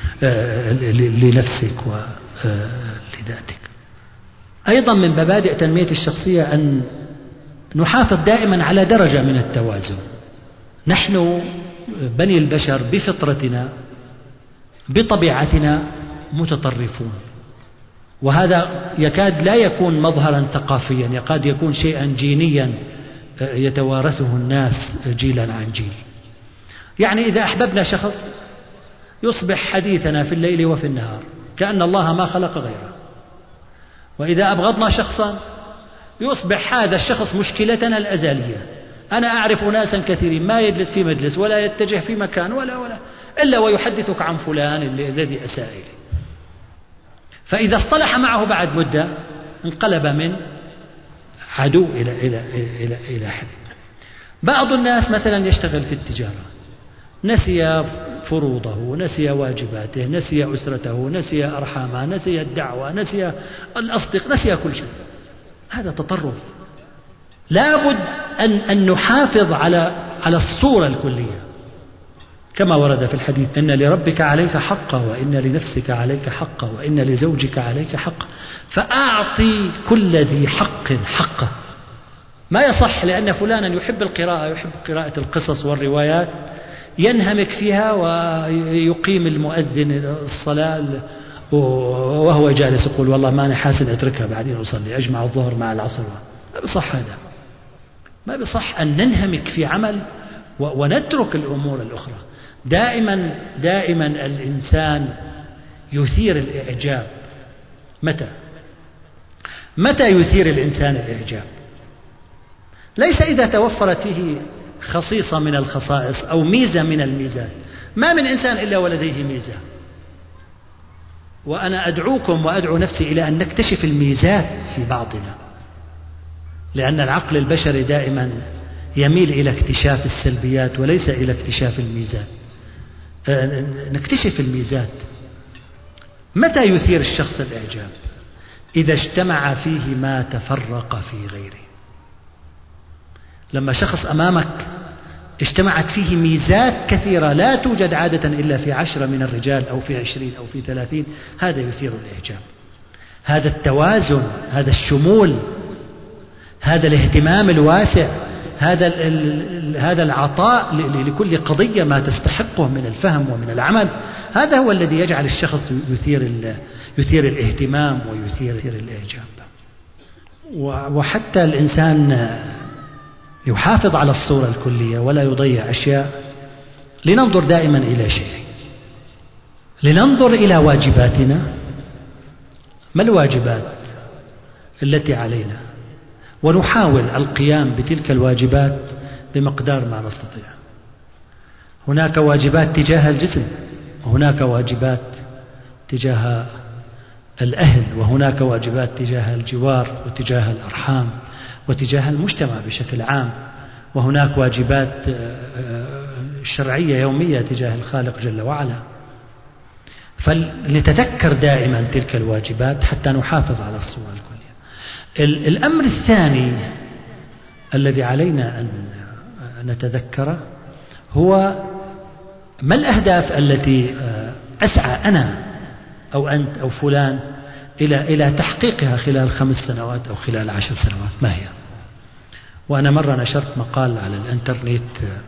[SPEAKER 2] لنفسك ولذاتك. أيضا من مبادئ تنمية الشخصية أن نحافظ دائما على درجة من التوازن. نحن بني البشر بفطرتنا بطبيعتنا متطرفون، وهذا يكاد لا يكون مظهرا ثقافيا، يكاد يكون شيئا جينيا يتوارثه الناس جيلا عن جيل. يعني إذا أحببنا شخص يصبح حديثنا في الليل وفي النهار كأن الله ما خلق غيره، وإذا أبغضنا شخصا يصبح هذا الشخص مشكلتنا الأزلية. أنا أعرف ناسا كثيرين ما يجلس في مجلس ولا يتجه في مكان ولا إلا ويحدثك عن فلان الذي أساء إليه. فإذا اصطلح معه بعد مدة انقلب من عدو إلى حبيب. بعض الناس مثلا يشتغل في التجارة، نسي فروضه، نسي واجباته، نسي أسرته، نسي أرحامه، نسي الدعوة، نسي الأصدق، نسي كل شيء. هذا تطرف. لا بد أن نحافظ على الصورة الكلية كما ورد في الحديث: إن لربك عليك حقا، وإن لنفسك عليك حقا، وإن لزوجك عليك حقا، فأعطي كل ذي حق حقه. ما يصح لأن فلانا يحب القراءة، يحب قراءة القصص والروايات، ينهمك فيها ويقيم المؤذن الصلاة وهو جالس يقول والله ما أنا حاسن أتركها بعدين أصلي، أجمع الظهر مع العصر. ما بصح هذا، ما بصح أن ننهمك في عمل ونترك الأمور الأخرى. دائما الإنسان يثير الإعجاب. متى يثير الإنسان الإعجاب؟ ليس إذا توفرت فيه خصيصة من الخصائص أو ميزة من الميزات. ما من إنسان إلا ولديه ميزة. وأنا أدعوكم وأدعو نفسي إلى أن نكتشف الميزات في بعضنا، لأن العقل البشري دائما يميل إلى اكتشاف السلبيات وليس إلى اكتشاف الميزات. نكتشف الميزات. متى يثير الشخص الإعجاب؟ إذا اجتمع فيه ما تفرق في غيره. لما شخص أمامك اجتمعت فيه ميزات كثيرة لا توجد عادة إلا في 10 من الرجال أو في 20 أو في 30، هذا يثير الإعجاب. هذا التوازن، هذا الشمول، هذا الاهتمام الواسع، هذا العطاء لكل قضية ما تستحقه من الفهم ومن العمل، هذا هو الذي يجعل الشخص يثير الاهتمام ويثير الإعجاب. وحتى الإنسان يحافظ على الصورة الكلية ولا يضيع أشياء، لننظر دائما إلى شيء، لننظر إلى واجباتنا. ما الواجبات التي علينا؟ ونحاول القيام بتلك الواجبات بمقدار ما نستطيع. هناك واجبات تجاه الجسم، وهناك واجبات تجاه الأهل، وهناك واجبات تجاه الجوار وتجاه الأرحام وتجاه المجتمع بشكل عام، وهناك واجبات شرعية يومية تجاه الخالق جل وعلا. فلنتذكر دائما تلك الواجبات حتى نحافظ على الصورة الكلية. الأمر الثاني الذي علينا أن نتذكره هو ما الأهداف التي أسعى أنا أو أنت أو فلان إلى تحقيقها خلال 5 سنوات أو خلال 10 سنوات، ما هي؟ وأنا مرة نشرت مقال على الإنترنت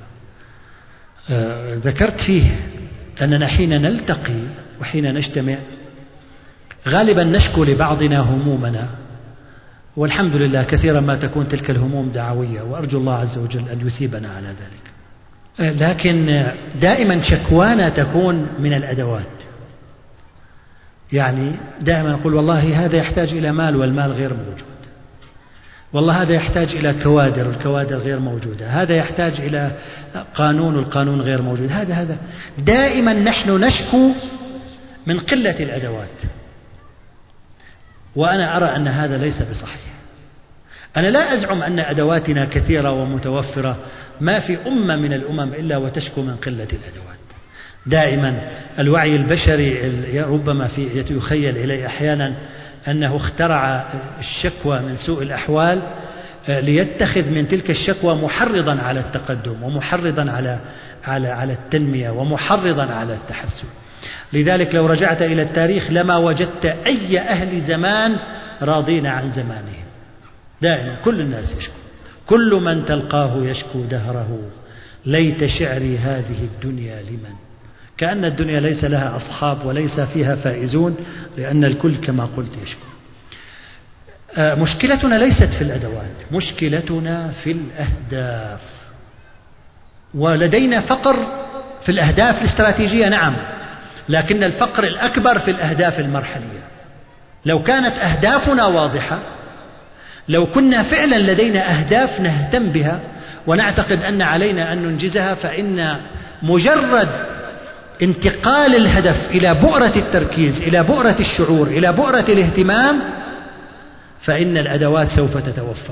[SPEAKER 2] ذكرت فيه أننا حين نلتقي وحين نجتمع غالبا نشكو لبعضنا همومنا، والحمد لله كثيرا ما تكون تلك الهموم دعوية، وأرجو الله عز وجل أن يثيبنا على ذلك. لكن دائما شكوانا تكون من الأدوات. يعني دائما نقول والله هذا يحتاج إلى مال والمال غير موجود، والله هذا يحتاج إلى كوادر والكوادر غير موجودة، هذا يحتاج إلى قانون والقانون غير موجود، هذا دائما نحن نشكو من قلة الأدوات. وأنا أرى أن هذا ليس بصحيح. أنا لا أزعم أن أدواتنا كثيرة ومتوفرة، ما في أمة من الأمم إلا وتشكو من قلة الأدوات. دائما الوعي البشري ربما يخيل إلي أحيانا أنه اخترع الشكوى من سوء الأحوال ليتخذ من تلك الشكوى محرضا على التقدم ومحرضا على التنمية ومحرضا على التحسن. لذلك لو رجعت إلى التاريخ لما وجدت أي أهل زمان راضين عن زمانهم. دائما كل الناس يشكو، كل من تلقاه يشكو دهره، ليت شعري هذه الدنيا لمن كأن الدنيا ليس لها أصحاب وليس فيها فائزون، لأن الكل كما قلت يشكو. مشكلتنا ليست في الأدوات، مشكلتنا في الأهداف. ولدينا فقر في الأهداف الاستراتيجية نعم، لكن الفقر الأكبر في الأهداف المرحلية. لو كانت أهدافنا واضحة، لو كنا فعلا لدينا أهداف نهتم بها ونعتقد أن علينا أن ننجزها، فإن مجرد انتقال الهدف إلى بؤرة التركيز، إلى بؤرة الشعور، إلى بؤرة الاهتمام، فإن الأدوات سوف تتوفر.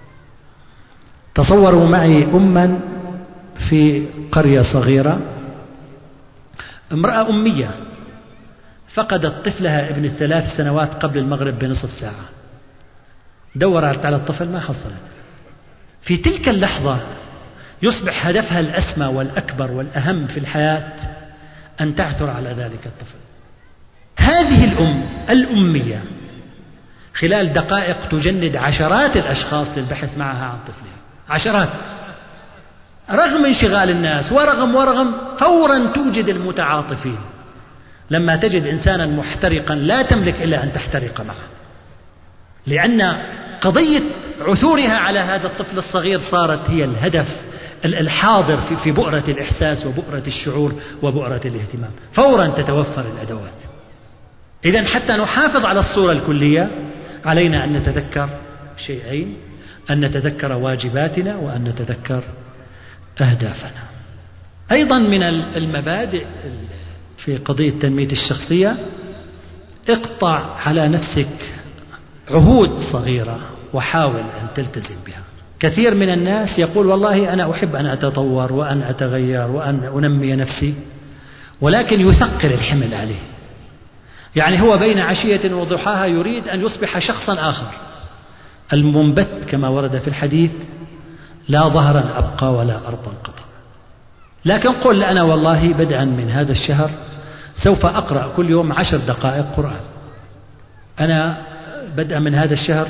[SPEAKER 2] تصوروا معي أما في قرية صغيرة، امرأة أمية فقدت طفلها ابن 3 سنوات قبل المغرب بنصف ساعة، دورت على الطفل ما حصلت. في تلك اللحظة يصبح هدفها الأسمى والأكبر والأهم في الحياة أن تعثر على ذلك الطفل. هذه الأم الأمية خلال دقائق تجند عشرات الأشخاص للبحث معها عن طفلها، عشرات، رغم انشغال الناس ورغم فورا توجد المتعاطفين. لما تجد إنسانا محترقا لا تملك إلا أن تحترق معه، لأن قضية عثورها على هذا الطفل الصغير صارت هي الهدف الحاضر في بؤرة الإحساس وبؤرة الشعور وبؤرة الاهتمام. فورا تتوفر الأدوات. إذن حتى نحافظ على الصورة الكلية علينا أن نتذكر شيئين: أن نتذكر واجباتنا وأن نتذكر أهدافنا. أيضا من المبادئ في قضية تنمية الشخصية: اقطع على نفسك عهود صغيرة وحاول أن تلتزم بها. كثير من الناس يقول والله أنا أحب أن أتطور وأن أتغير وأن أنمي نفسي، ولكن يثقل الحمل عليه. يعني هو بين عشية وضحاها يريد أن يصبح شخصا آخر. المنبت كما ورد في الحديث: لا ظهرا أبقى ولا أرضا قطع. لكن قل أنا والله بدءا من هذا الشهر سوف أقرأ كل يوم 10 دقائق قرآن. أنا بدءا من هذا الشهر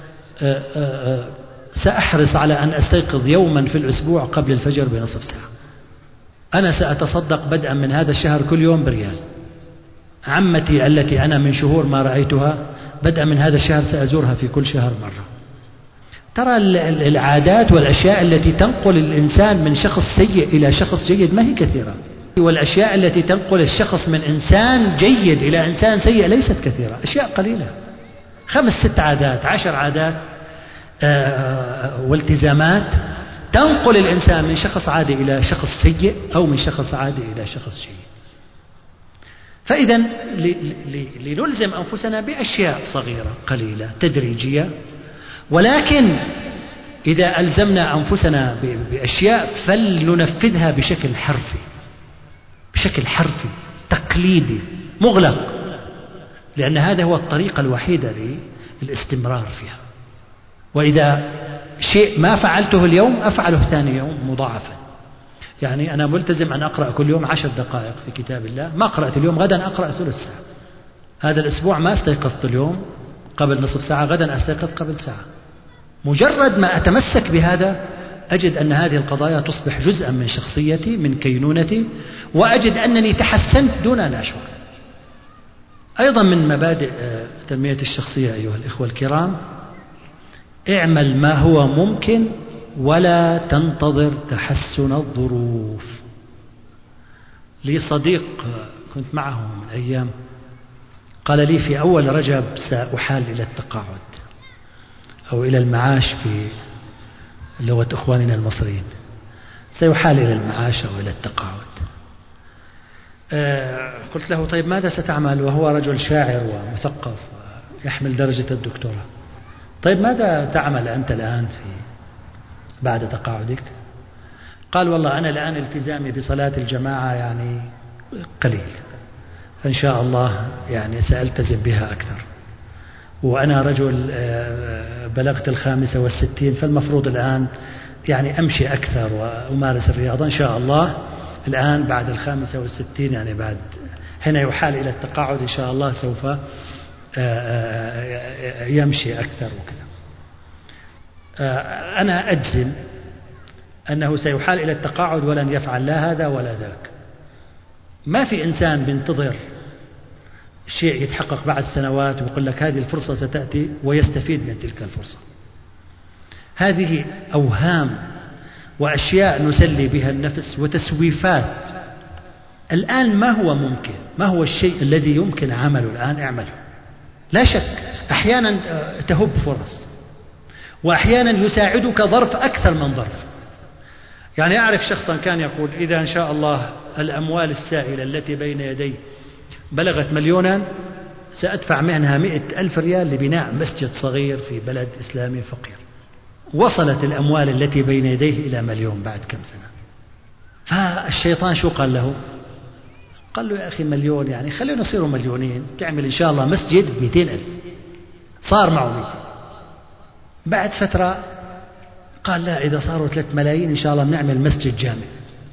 [SPEAKER 2] سأحرص على أن أستيقظ يوما في الأسبوع قبل الفجر بنصف ساعة. أنا سأتصدق بدءا من هذا الشهر كل يوم بريال. عمتي التي أنا من شهور ما رأيتها بدءا من هذا الشهر سأزورها في كل شهر مرة. ترى العادات والأشياء التي تنقل الإنسان من شخص سيء إلى شخص جيد ما هي كثيرة، والأشياء التي تنقل الشخص من إنسان جيد إلى إنسان سيء ليست كثيرة، أشياء قليلة. 5-6 عادات 10 عادات والتزامات تنقل الإنسان من شخص عادي إلى شخص سيء أو من شخص عادي إلى شخص جيد. فإذا لنلزم أنفسنا بأشياء صغيرة قليلة تدريجية، ولكن إذا ألزمنا أنفسنا بأشياء فلننفذها بشكل حرفي تقليدي مغلق، لأن هذا هو الطريقة الوحيدة للاستمرار فيها. وإذا شيء ما فعلته اليوم أفعله ثاني يوم مضاعفا. يعني أنا ملتزم أن أقرأ كل يوم 10 دقائق في كتاب الله، ما قرأت اليوم غدا أقرأ ثلث ساعة. هذا الأسبوع ما استيقظت اليوم قبل نصف ساعة، غدا أستيقظ قبل ساعة. مجرد ما أتمسك بهذا أجد أن هذه القضايا تصبح جزءا من شخصيتي، من كينونتي، وأجد أنني تحسنت دون أن أشعر. أيضا من مبادئ تنمية الشخصية أيها الإخوة الكرام: اعمل ما هو ممكن ولا تنتظر تحسن الظروف. لي صديق كنت معه من أيام قال لي في أول رجب سأحال إلى التقاعد أو إلى المعاش في لغة إخواننا المصريين، سيحال إلى المعاش أو إلى التقاعد. قلت له طيب ماذا ستعمل؟ وهو رجل شاعر ومثقف يحمل درجة الدكتوراه. طيب ماذا تعمل أنت الآن بعد تقاعدك؟ قال والله أنا الآن التزامي بصلاة الجماعة يعني قليل، فإن شاء الله يعني سألتزم بها أكثر، وأنا رجل بلغت 65 فالمفروض الآن يعني أمشي أكثر وأمارس الرياضة. إن شاء الله الآن بعد 65 يعني بعد حين يحال إلى التقاعد إن شاء الله سوف يمشي أكثر وكذا. أنا أجزم أنه سيحال إلى التقاعد ولن يفعل لا هذا ولا ذاك. ما في إنسان بينتظر شيء يتحقق بعد سنوات ويقول لك هذه الفرصة ستأتي ويستفيد من تلك الفرصة. هذه أوهام وأشياء نسلي بها النفس وتسويفات. الآن ما هو ممكن؟ ما هو الشيء الذي يمكن عمله الآن؟ اعمله. لا شك أحيانا تهب فرص، وأحيانا يساعدك ظرف أكثر من ظرف. يعني أعرف شخصا كان يقول إذا إن شاء الله الأموال السائلة التي بين يدي بلغت 1,000,000 سأدفع منها 100,000 ريال لبناء مسجد صغير في بلد إسلامي فقير. وصلت الأموال التي بين يديه إلى 1,000,000 بعد كم سنة. فالشيطان شو قال له؟ قال له يا أخي 1,000,000 يعني خلينا نصيروا 2,000,000 تعمل إن شاء الله مسجد 200,000. صار معه 200. بعد فترة قال لا، إذا صاروا 3 ملايين إن شاء الله بنعمل مسجد جامع.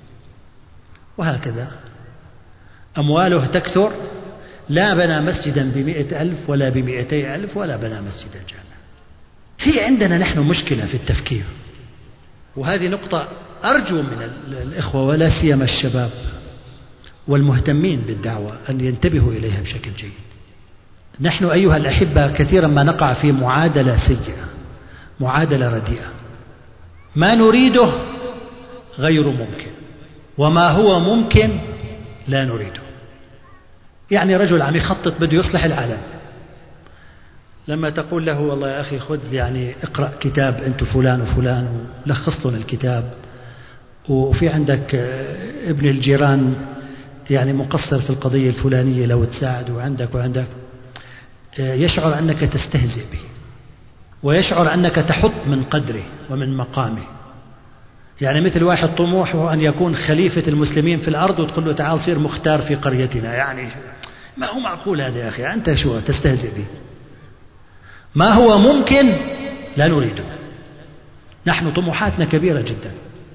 [SPEAKER 2] وهكذا أمواله تكثر، لا بنى مسجدا ب100,000 ولا ب200,000 ولا بنى مسجدا جامع. في عندنا نحن مشكلة في التفكير، وهذه نقطة أرجو من الإخوة ولا سيما الشباب والمهتمين بالدعوة أن ينتبهوا إليها بشكل جيد. نحن أيها الأحبة كثيرا ما نقع في معادلة سيئة، معادلة رديئة. ما نريده غير ممكن، وما هو ممكن لا نريده. يعني رجل عم يخطط بده يصلح العالم، لما تقول له والله يا أخي خذ يعني اقرأ كتاب أنت فلان وفلان ولخص لنا الكتاب، وفي عندك ابن الجيران يعني مقصر في القضية الفلانية لو تساعد، وعندك يشعر أنك تستهزئ به، ويشعر أنك تحط من قدره ومن مقامه. يعني مثل واحد طموحه أن يكون خليفة المسلمين في الأرض وتقول له تعال صير مختار في قريتنا. يعني ما هو معقول هذا يا أخي، أنت شو تستهزئ به؟ ما هو ممكن لا نريده. نحن طموحاتنا كبيرة جدا،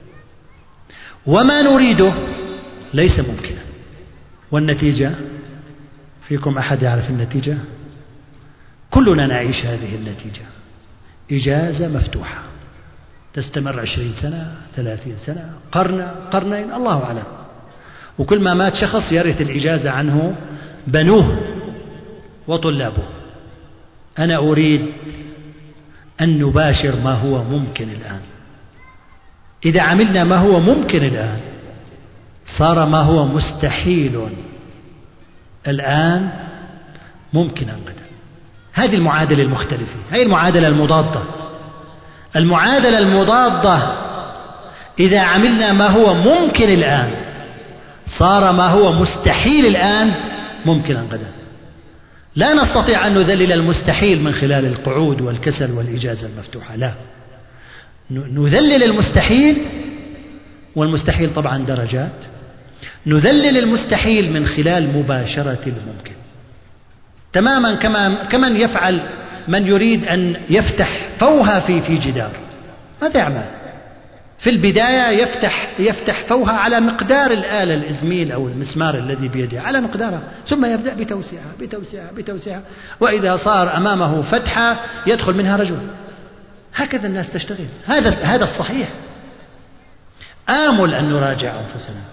[SPEAKER 2] وما نريده ليس ممكنا. والنتيجة، فيكم أحد يعرف النتيجة؟ كلنا نعيش هذه النتيجة. إجازة مفتوحة تستمر 20 سنة 30 سنة قرنين الله أعلم، وكل ما مات شخص يرث الإجازة عنه بنوه وطلابه. أنا أريد أن نباشر ما هو ممكن الآن. إذا عملنا ما هو ممكن الآن صار ما هو مستحيل الآن ممكنا غدا. هذه المعادلة المختلفة، هذه المعادلة المضادة. المعادلة المضادة إذا عملنا ما هو ممكن الآن صار ما هو مستحيل الآن ممكنا غدا. لا نستطيع أن نذلل المستحيل من خلال القعود والكسل والإجازة المفتوحة، لا، نذلل المستحيل، والمستحيل طبعا درجات. نذلل المستحيل من خلال مباشرة الممكن، تماما كمن يفعل من يريد أن يفتح فوهة في جدار. ماذا يعمل؟ في البداية يفتح فوهة على مقدار الآلة الإزميل أو المسمار الذي بيده، على مقدارها، ثم يبدأ بتوسيعها، وإذا صار أمامه فتحة يدخل منها رجل. هكذا الناس تشتغل. هذا الصحيح. آمل أن نراجع أنفسنا،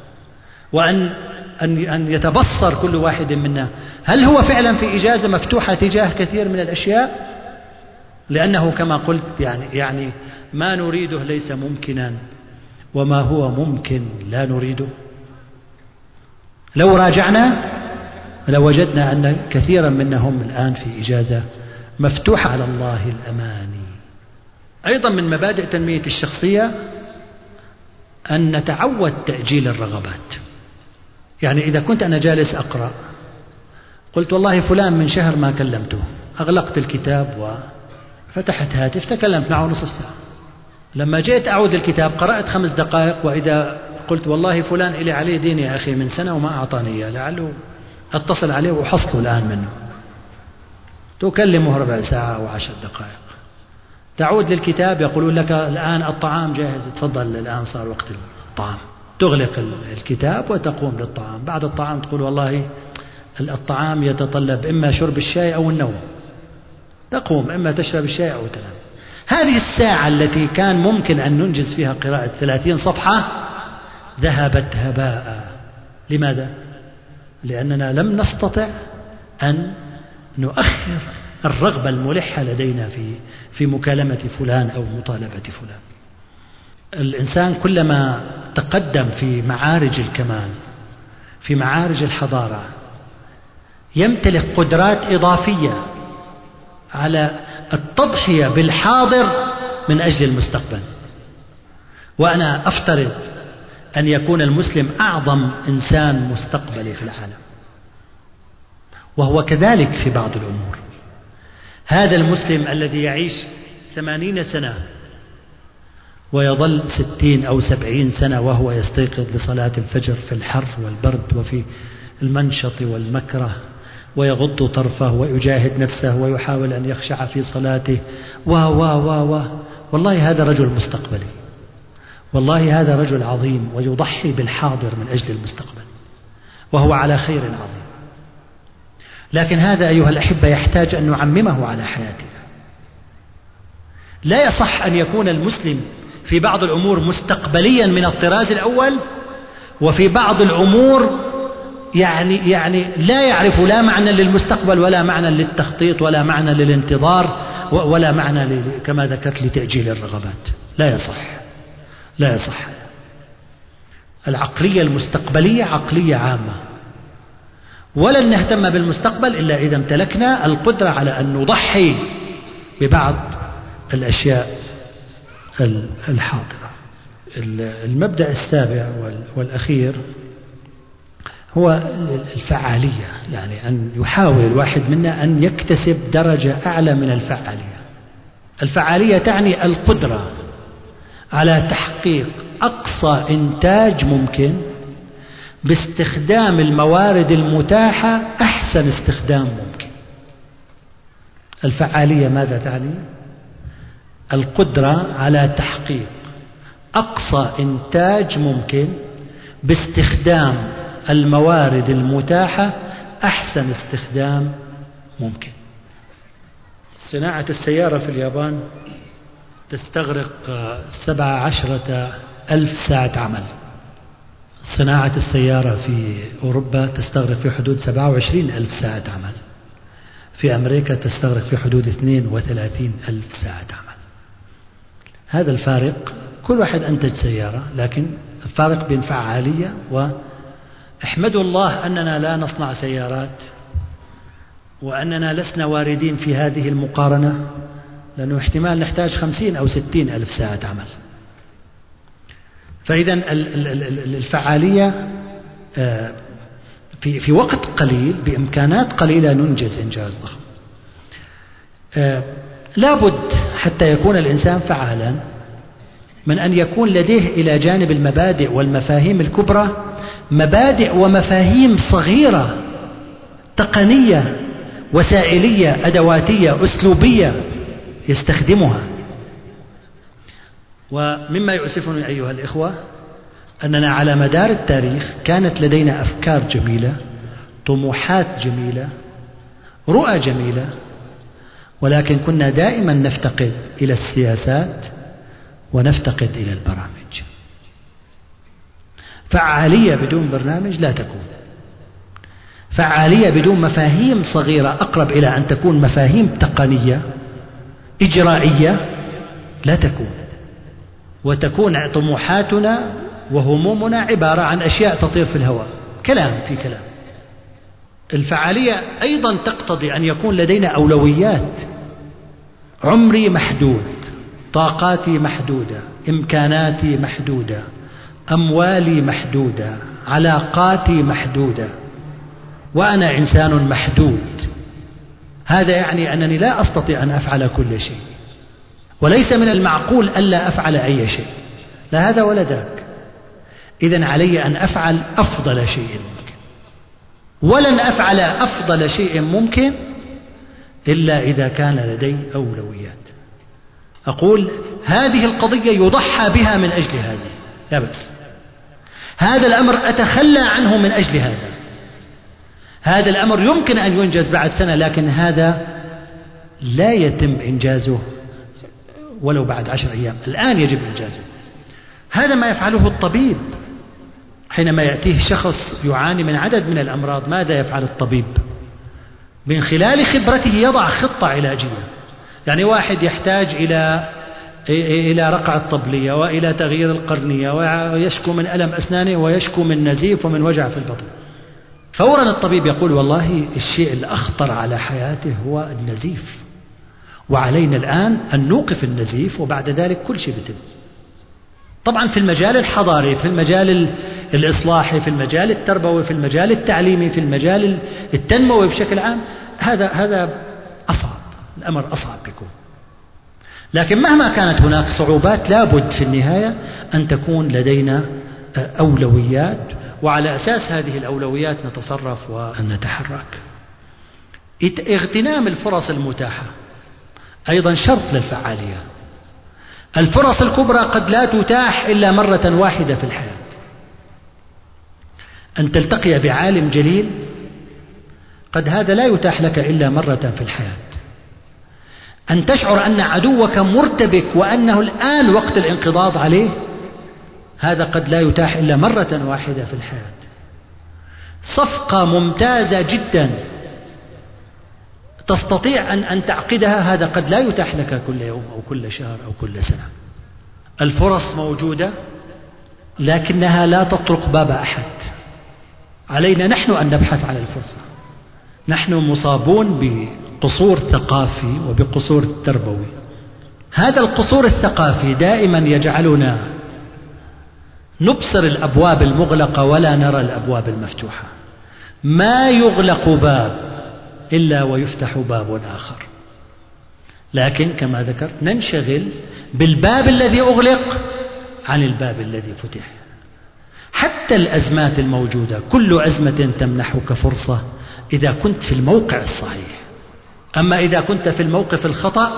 [SPEAKER 2] وأن يتبصر كل واحد منا هل هو فعلا في إجازة مفتوحة تجاه كثير من الأشياء، لأنه كما قلت يعني ما نريده ليس ممكنا، وما هو ممكن لا نريده. لو راجعنا لوجدنا أن كثيرا منا هم الآن في إجازة مفتوحة على الله الأماني. أيضا من مبادئ تنمية الشخصية أن نتعود تأجيل الرغبات. يعني إذا كنت أنا جالس أقرأ، قلت والله فلان من شهر ما كلمته، أغلقت الكتاب وفتحت هاتف تكلمت معه نصف ساعة. لما جيت أعود الكتاب قرأت 5 دقائق، وإذا قلت والله فلان إلي عليه دين يا أخي من سنة وما أعطاني إياه، لعله أتصل عليه وحصله الآن منه. تكلمه 4 ساعة أو 10 دقائق. تعود للكتاب يقولون لك الآن الطعام جاهز، تفضل الآن صار وقت الطعام. تغلق الكتاب وتقوم للطعام. بعد الطعام تقول والله الطعام يتطلب إما شرب الشاي أو النوم. تقوم إما تشرب الشاي أو تنام. هذه الساعة التي كان ممكن أن ننجز فيها قراءة 30 صفحة ذهبت هباء. لماذا؟ لأننا لم نستطع أن نؤخر الرغبة الملحة لدينا في مكالمة فلان أو مطالبة فلان. الإنسان كلما تقدم في معارج الكمال، في معارج الحضارة، يمتلك قدرات إضافية على التضحية بالحاضر من أجل المستقبل. وأنا أفترض أن يكون المسلم أعظم إنسان مستقبلي في العالم، وهو كذلك في بعض الأمور. هذا المسلم الذي يعيش 80 سنة ويظل 60 أو 70 سنة وهو يستيقظ لصلاة الفجر في الحر والبرد وفي المنشط والمكره، ويغض طرفه ويجاهد نفسه ويحاول أن يخشع في صلاته والله هذا رجل مستقبلي، والله هذا رجل عظيم ويضحي بالحاضر من أجل المستقبل، وهو على خير عظيم. لكن هذا أيها الأحبة يحتاج أن نعممه على حياتنا. لا يصح أن يكون المسلم في بعض الأمور مستقبليا من الطراز الأول، وفي بعض الأمور يعني لا يعرف لا معنى للمستقبل ولا معنى للتخطيط ولا معنى للانتظار ولا معنى كما ذكرت لتأجيل الرغبات. لا يصح. العقلية المستقبلية عقلية عامة، ولن نهتم بالمستقبل إلا إذا امتلكنا القدرة على أن نضحي ببعض الأشياء الحاضرة. المبدأ السابع والأخير هو الفعالية، يعني أن يحاول الواحد منا أن يكتسب درجة أعلى من الفعالية. الفعالية تعني القدرة على تحقيق أقصى إنتاج ممكن باستخدام الموارد المتاحة أحسن استخدام ممكن. الفعالية ماذا تعني؟ القدرة على تحقيق أقصى إنتاج ممكن باستخدام الموارد المتاحة أحسن استخدام ممكن. صناعة السيارة في اليابان تستغرق 17,000 ساعة عمل. صناعة السيارة في أوروبا تستغرق في حدود 27,000 ساعة عمل. في أمريكا تستغرق في حدود 32,000 ساعة عمل. هذا الفارق، كل واحد أنتج سيارة، لكن الفارق بين فعالية احمدوا الله أننا لا نصنع سيارات وأننا لسنا واردين في هذه المقارنة، لأنه احتمال نحتاج 50 أو 60 ألف ساعة عمل. فإذا الفعالية في وقت قليل بإمكانات قليلة ننجز إنجاز ضخم. لابد حتى يكون الإنسان فعالا من أن يكون لديه إلى جانب المبادئ والمفاهيم الكبرى مبادئ ومفاهيم صغيرة تقنية وسائلية أدواتية أسلوبية يستخدمها. ومما يؤسفني أيها الإخوة أننا على مدار التاريخ كانت لدينا أفكار جميلة، طموحات جميلة، رؤى جميلة، ولكن كنا دائما نفتقد إلى السياسات ونفتقد إلى البرامج. فعالية بدون برنامج لا تكون. فعالية بدون مفاهيم صغيرة أقرب إلى أن تكون مفاهيم تقنية إجرائية لا تكون. وتكون طموحاتنا وهمومنا عبارة عن أشياء تطير في الهواء، كلام في كلام. الفعالية أيضا تقتضي أن يكون لدينا أولويات. عمري محدود، طاقاتي محدودة، إمكاناتي محدودة، أموالي محدودة، علاقاتي محدودة، وأنا إنسان محدود. هذا يعني أنني لا أستطيع أن أفعل كل شيء، وليس من المعقول ألا أفعل أي شيء، لا هذا ولا ذاك. إذن علي أن أفعل أفضل شيء ممكن، ولن أفعل أفضل شيء ممكن إلا إذا كان لدي أولويات. أقول هذه القضية يضحى بها من أجل هذه، لا بأس. هذا الأمر أتخلى عنه من أجل هذا. هذا الأمر يمكن أن ينجز بعد سنة، لكن هذا لا يتم إنجازه ولو بعد 10 أيام، الآن يجب إنجازه. هذا ما يفعله الطبيب حينما يأتيه شخص يعاني من عدد من الأمراض ماذا يفعل الطبيب؟ من خلال خبرته يضع خطة علاجية. يعني واحد يحتاج إلى رقع الطبلية وإلى تغيير القرنية ويشكو من ألم أسنانه ويشكو من نزيف ومن وجع في البطن، فورا الطبيب يقول والله الشيء الأخطر على حياته هو النزيف، وعلينا الآن أن نوقف النزيف وبعد ذلك كل شيء بيتم. طبعا في المجال الحضاري، في المجال الإصلاحي، في المجال التربوي، في المجال التعليمي، في المجال التنموي بشكل عام، هذا أصعب، الأمر أصعب بيكون. لكن مهما كانت هناك صعوبات لابد في النهاية أن تكون لدينا أولويات، وعلى أساس هذه الأولويات نتصرف ونتحرك. اغتنام الفرص المتاحة أيضا شرط للفعالية. الفرص الكبرى قد لا تتاح إلا مرة واحدة في الحياة. أن تلتقي بعالم جليل قد هذا لا يتاح لك إلا مرة في الحياة. أن تشعر أن عدوك مرتبك وأنه الآن وقت الانقضاض عليه، هذا قد لا يتاح إلا مرة واحدة في الحياة. صفقة ممتازة جدا تستطيع أن تعقدها، هذا قد لا يتاح لك كل يوم أو كل شهر أو كل سنة. الفرص موجودة لكنها لا تطرق باب أحد. علينا نحن أن نبحث عن الفرصة. نحن مصابون بقصور ثقافي وبقصور تربوي. هذا القصور الثقافي دائما يجعلنا نبصر الأبواب المغلقة ولا نرى الأبواب المفتوحة. ما يغلق باب إلا ويفتح باب آخر، لكن كما ذكرت ننشغل بالباب الذي أغلق عن الباب الذي فتح. حتى الأزمات الموجودة، كل أزمة تمنحك فرصة إذا كنت في الموقع الصحيح. أما إذا كنت في الموقف الخطأ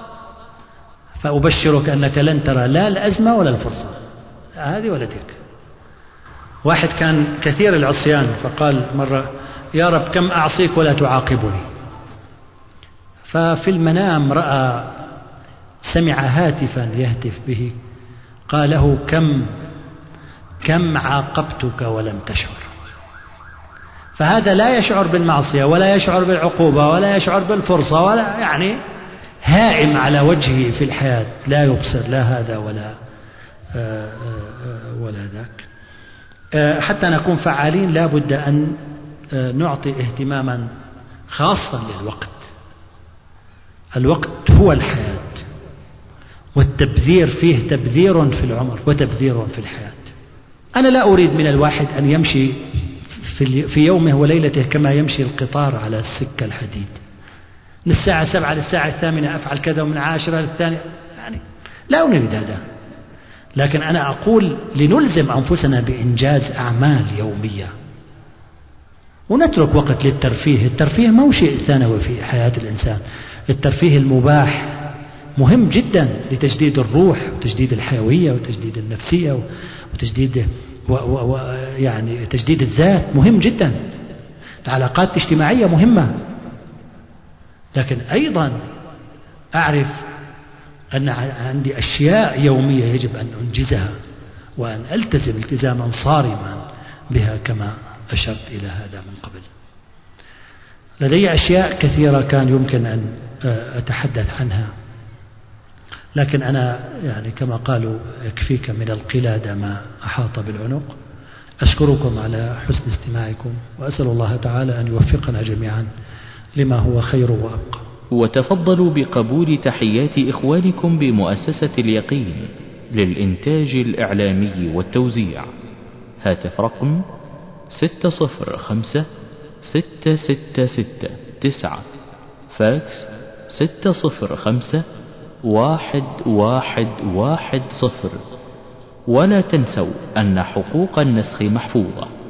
[SPEAKER 2] فأبشرك أنك لن ترى لا الأزمة ولا الفرصة، هذه ولا تلك. واحد كان كثير العصيان فقال مرة يا رب كم أعصيك ولا تعاقبني. ففي المنام رأى سمع هاتفا يهتف به قال له كم عاقبتك ولم تشعر. فهذا لا يشعر بالمعصية ولا يشعر بالعقوبة ولا يشعر بالفرصة ولا يعني هائم على وجهه في الحياة، لا يبصر لا هذا ولا ذاك. حتى نكون فعالين لا بد أن نعطي اهتماما خاصا للوقت. الوقت هو الحياة، والتبذير فيه تبذير في العمر وتبذير في الحياة. أنا لا أريد من الواحد أن يمشي في يومه وليلته كما يمشي القطار على السكة الحديد، من الساعة 7 للساعة 8 أفعل كذا ومن 10 للثانية، يعني لا نريد هذا. لكن أنا أقول لنلزم أنفسنا بإنجاز أعمال يومية ونترك وقت للترفيه. الترفيه ما هو شيء ثانوي في حياة الإنسان. الترفيه المباح مهم جدا لتجديد الروح وتجديد الحيوية وتجديد النفسية وتجديد يعني تجديد الذات مهم جدا. العلاقات الاجتماعية مهمة، لكن أيضا أعرف أن عندي أشياء يومية يجب أن أنجزها وأن ألتزم التزاما صارما بها كما أشرت إلى هذا من قبل. لدي أشياء كثيرة كان يمكن أن أتحدث عنها، لكن أنا يعني كما قالوا يكفيك من القلادة ما أحاط بالعنق. أشكركم على حسن استماعكم، وأسأل الله تعالى أن يوفقنا جميعا لما هو خير وأبقى.
[SPEAKER 1] وتفضلوا بقبول تحيات إخوانكم بمؤسسة اليقين للإنتاج الإعلامي والتوزيع. هاتف رقم 605-666-9، فاكس 605-1110. ولا تنسوا أن حقوق النسخ محفوظة.